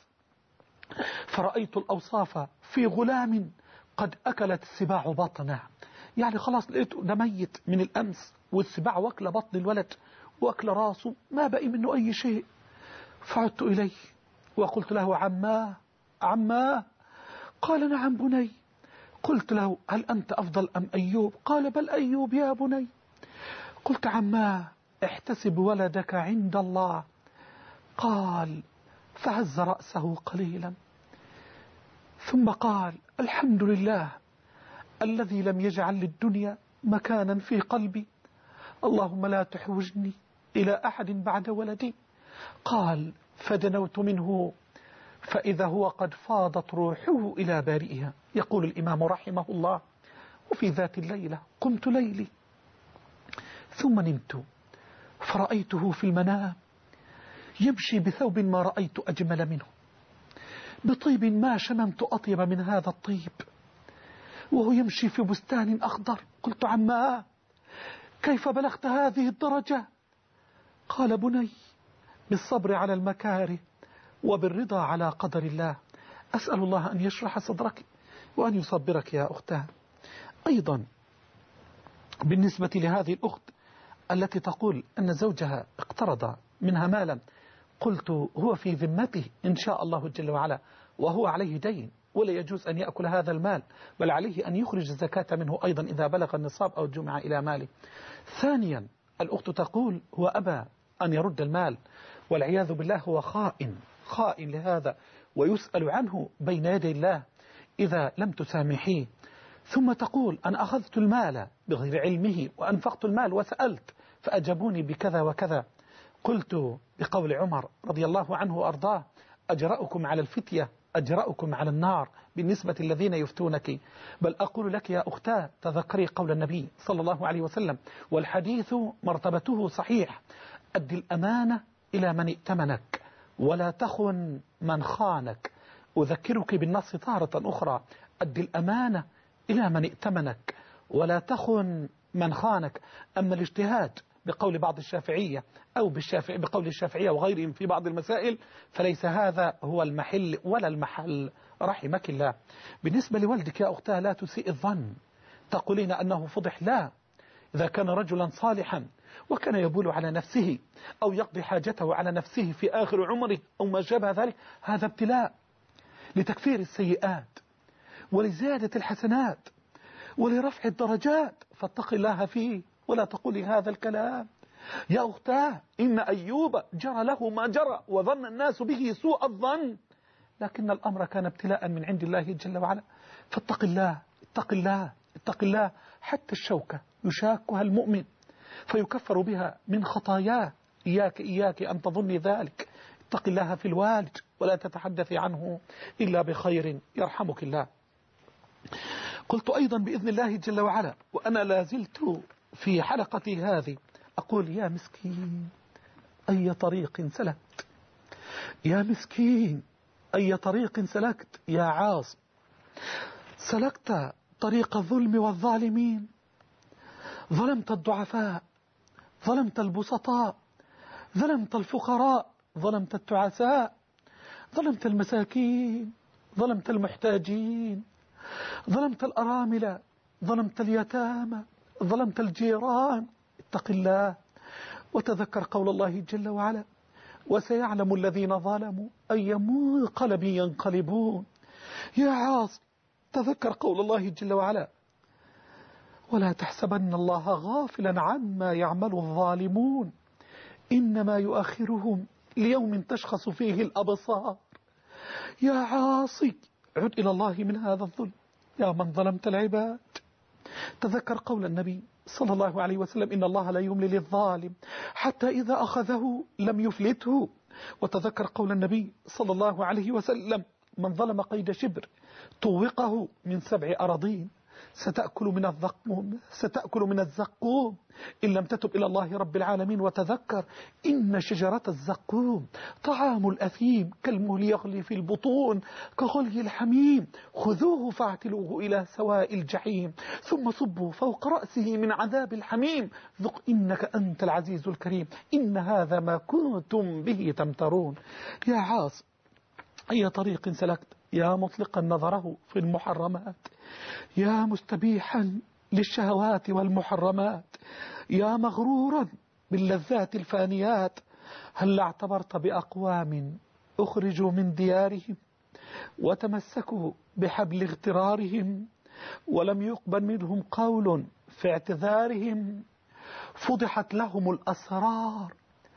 فرأيت الأوصاف في غلام قد أكلت السباع بطنه، يعني خلاص لقيته ده ميت من الأمس، والسباع واكل بطن الولد واكل راسه، ما بقي منه أي شيء. فعدت إليه وقلت له عماه. قال نعم بني. قلت له هل أنت أفضل أم أيوب؟ قال بل أيوب يا بني. قلت عماه احتسب ولدك عند الله. قال فهز رأسه قليلا ثم قال الحمد لله الذي لم يجعل للدنيا مكانا في قلبي، اللهم لا تحوجني إلى أحد بعد ولدي. قال فدنوت منه فإذا هو قد فاضت روحه إلى بارئها. يقول الإمام رحمه الله وفي ذات الليلة قمت ليلي ثم نمت فرأيته في المنام يمشي بثوب ما رأيت أجمل منه، بطيب ما شممت أطيب من هذا الطيب، وهو يمشي في بستان أخضر. قلت عماه كيف بلغت هذه الدرجة؟ قال بني بالصبر على المكاره وبالرضا على قدر الله. أسأل الله أن يشرح صدرك وأن يصبرك يا أختاه. أيضا بالنسبة لهذه الأخت التي تقول أن زوجها اقترض منها مالا، قلت هو في ذمته إن شاء الله جل وعلا، وهو عليه دين ولا يجوز أن يأكل هذا المال، بل عليه أن يخرج الزكاة منه أيضا إذا بلغ النصاب أو جمع إلى ماله. ثانيا الأخت تقول هو أبى أن يرد المال والعياذ بالله، هو خائن لهذا ويسأل عنه بين يدي الله إذا لم تسامحيه. ثم تقول أنا أخذت المال بغير علمه وأنفقت المال وسألت فأجابوني بكذا وكذا. قلت بقول عمر رضي الله عنه وأرضاه أجرأكم على الفتية أجرأكم على النار بالنسبة الذين يفتونك. بل أقول لك يا أختاه تذكري قول النبي صلى الله عليه وسلم والحديث مرتبته صحيح، أد الأمانة إلى من ائتمنك ولا تخن من خانك. أذكرك بالنص تارة أخرى أد الأمانة إلى من ائتمنك ولا تخن من خانك. أما الاجتهاد بقول بعض الشافعية أو بقول الشافعية وغيرهم في بعض المسائل فليس هذا هو المحل ولا المحل رحمك الله. بالنسبة لوالدك يا أختها لا تسيء الظن، تقولين أنه فضح، لا، إذا كان رجلا صالحا وكان يبول على نفسه أو يقضي حاجته على نفسه في آخر عمره أو ما شابه ذلك، هذا ابتلاء لتكفير السيئات ولزيادة الحسنات ولرفع الدرجات، فاتق الله فيه ولا تقولي هذا الكلام. يا أختاه إن أيوب جرى له ما جرى وظن الناس به سوء الظن، لكن الأمر كان ابتلاء من عند الله جل وعلا. فاتق الله اتق الله اتق الله. حتى الشوكة يشاكها المؤمن فيكفر بها من خطاياه. إياك أن تظني ذلك. اتق الله في الوالد ولا تتحدثي عنه إلا بخير يرحمك الله. قلت أيضا بإذن الله جل وعلا وأنا لازلت في حلقتي هذه أقول يا مسكين أي طريق سلكت، يا مسكين أي طريق سلكت يا عاص، سلكت طريق الظلم والظالمين، ظلمت الضعفاء، ظلمت البسطاء، ظلمت الفقراء، ظلمت التعساء، ظلمت المساكين، ظلمت المحتاجين، ظلمت الأرامل، ظلمت اليتامى، ظلمت الجيران. اتق الله وتذكر قول الله جل وعلا وسيعلم الذين ظلموا أي منقلب ينقلبون. يا عاص تذكر قول الله جل وعلا ولا تحسبن الله غافلا عما يعمل الظالمون إنما يؤخرهم ليوم تشخص فيه الأبصار. يا عاصي عد إلى الله من هذا الظلم يا من ظلمت العباد. تذكر قول النبي صلى الله عليه وسلم: إن الله لا يملي للظالم حتى إذا أخذه لم يفلته. وتذكر قول النبي صلى الله عليه وسلم: من ظلم قيد شبر طوقه من 7 أراضين. ستأكل من الزقوم إن لم تتب إلى الله رب العالمين. وتذكر: إن شجرة الزقوم طعام الأثيم كالمهل يغلي في البطون كغلي الحميم خذوه فاعتلوه إلى سواء الجحيم ثم صبوا فوق رأسه من عذاب الحميم ذق إنك أنت العزيز الكريم إن هذا ما كنتم به تمترون. يا عاص أي طريق سلكت، يا مطلقا نظره في المحرمات، يا مستبيحا للشهوات والمحرمات، يا مغرورا باللذات الفانيات، هل اعتبرت بأقوام أخرجوا من ديارهم وتمسكوا بحبل اغترارهم ولم يقبل منهم قول في اعتذارهم، فضحت لهم الأسرار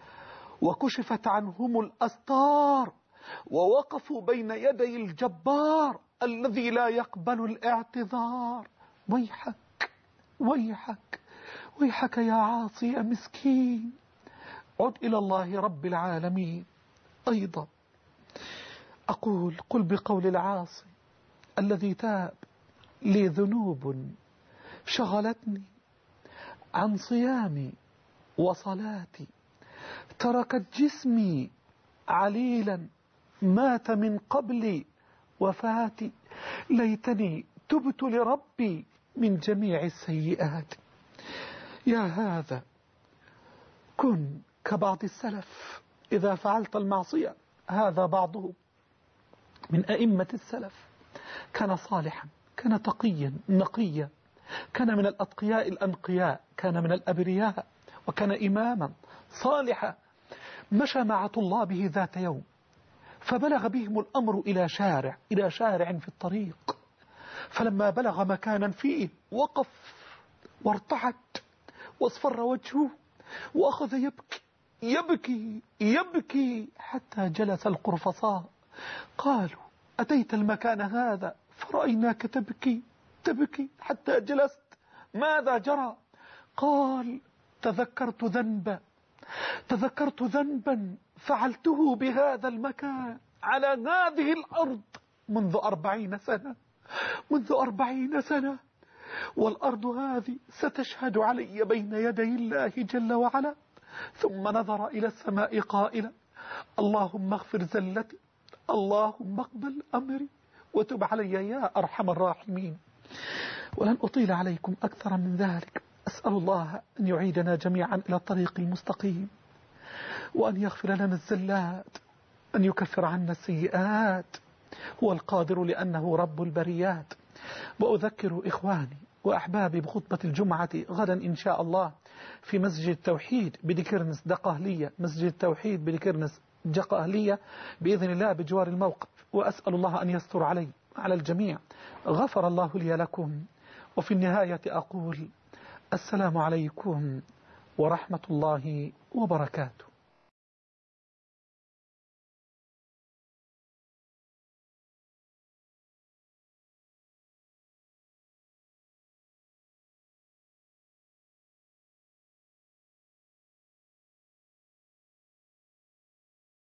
وكشفت عنهم الأستار ووقفوا بين يدي الجبار الذي لا يقبل الاعتذار. ويحك ويحك ويحك يا عاصي يا مسكين، عد إلى الله رب العالمين. أيضا أقول: قل بقول العاصي الذي تاب: لي ذنوب شغلتني عن صيامي وصلاتي، تركت جسمي عليلا مات من قبل وفاتي، ليتني تبت لربي من جميع السيئات. يا هذا كن كبعض السلف إذا فعلت المعصية. هذا بعضهم من أئمة السلف، كان صالحا، كان تقيا نقيا، كان من الأتقياء الأنقياء، كان من الأبرياء، وكان إماما صالحا. مشى مع طلابه ذات يوم فبلغ بهم الأمر إلى شارع في الطريق، فلما بلغ مكانا فيه وقف وارتعد واصفر وجهه وأخذ يبكي يبكي يبكي حتى جلس القرفصاء. قالوا: أتيت المكان هذا فرأيناك تبكي حتى جلست، ماذا جرى؟ قال: تذكرت ذنبا فعلته بهذا المكان على هذه الأرض منذ 40 سنة، والأرض هذه ستشهد علي بين يدي الله جل وعلا. ثم نظر إلى السماء قائلا: اللهم اغفر زلتي، اللهم اقبل أمري وتب علي يا أرحم الراحمين. ولن أطيل عليكم أكثر من ذلك. أسأل الله أن يعيدنا جميعا إلى الطريق المستقيم، وأن يغفر لنا الزلات، أن يكفر عنا السيئات. هو القادر لأنه رب البريات. وأذكر إخواني وأحبابي بخطبة الجمعة غدا إن شاء الله في مسجد التوحيد بدكرنس دقهلية، مسجد التوحيد بدكرنس دقهلية بإذن الله بجوار الموقف. وأسأل الله أن يستر على الجميع. غفر الله لي لكم. وفي النهاية أقول: السلام عليكم ورحمة الله وبركاته.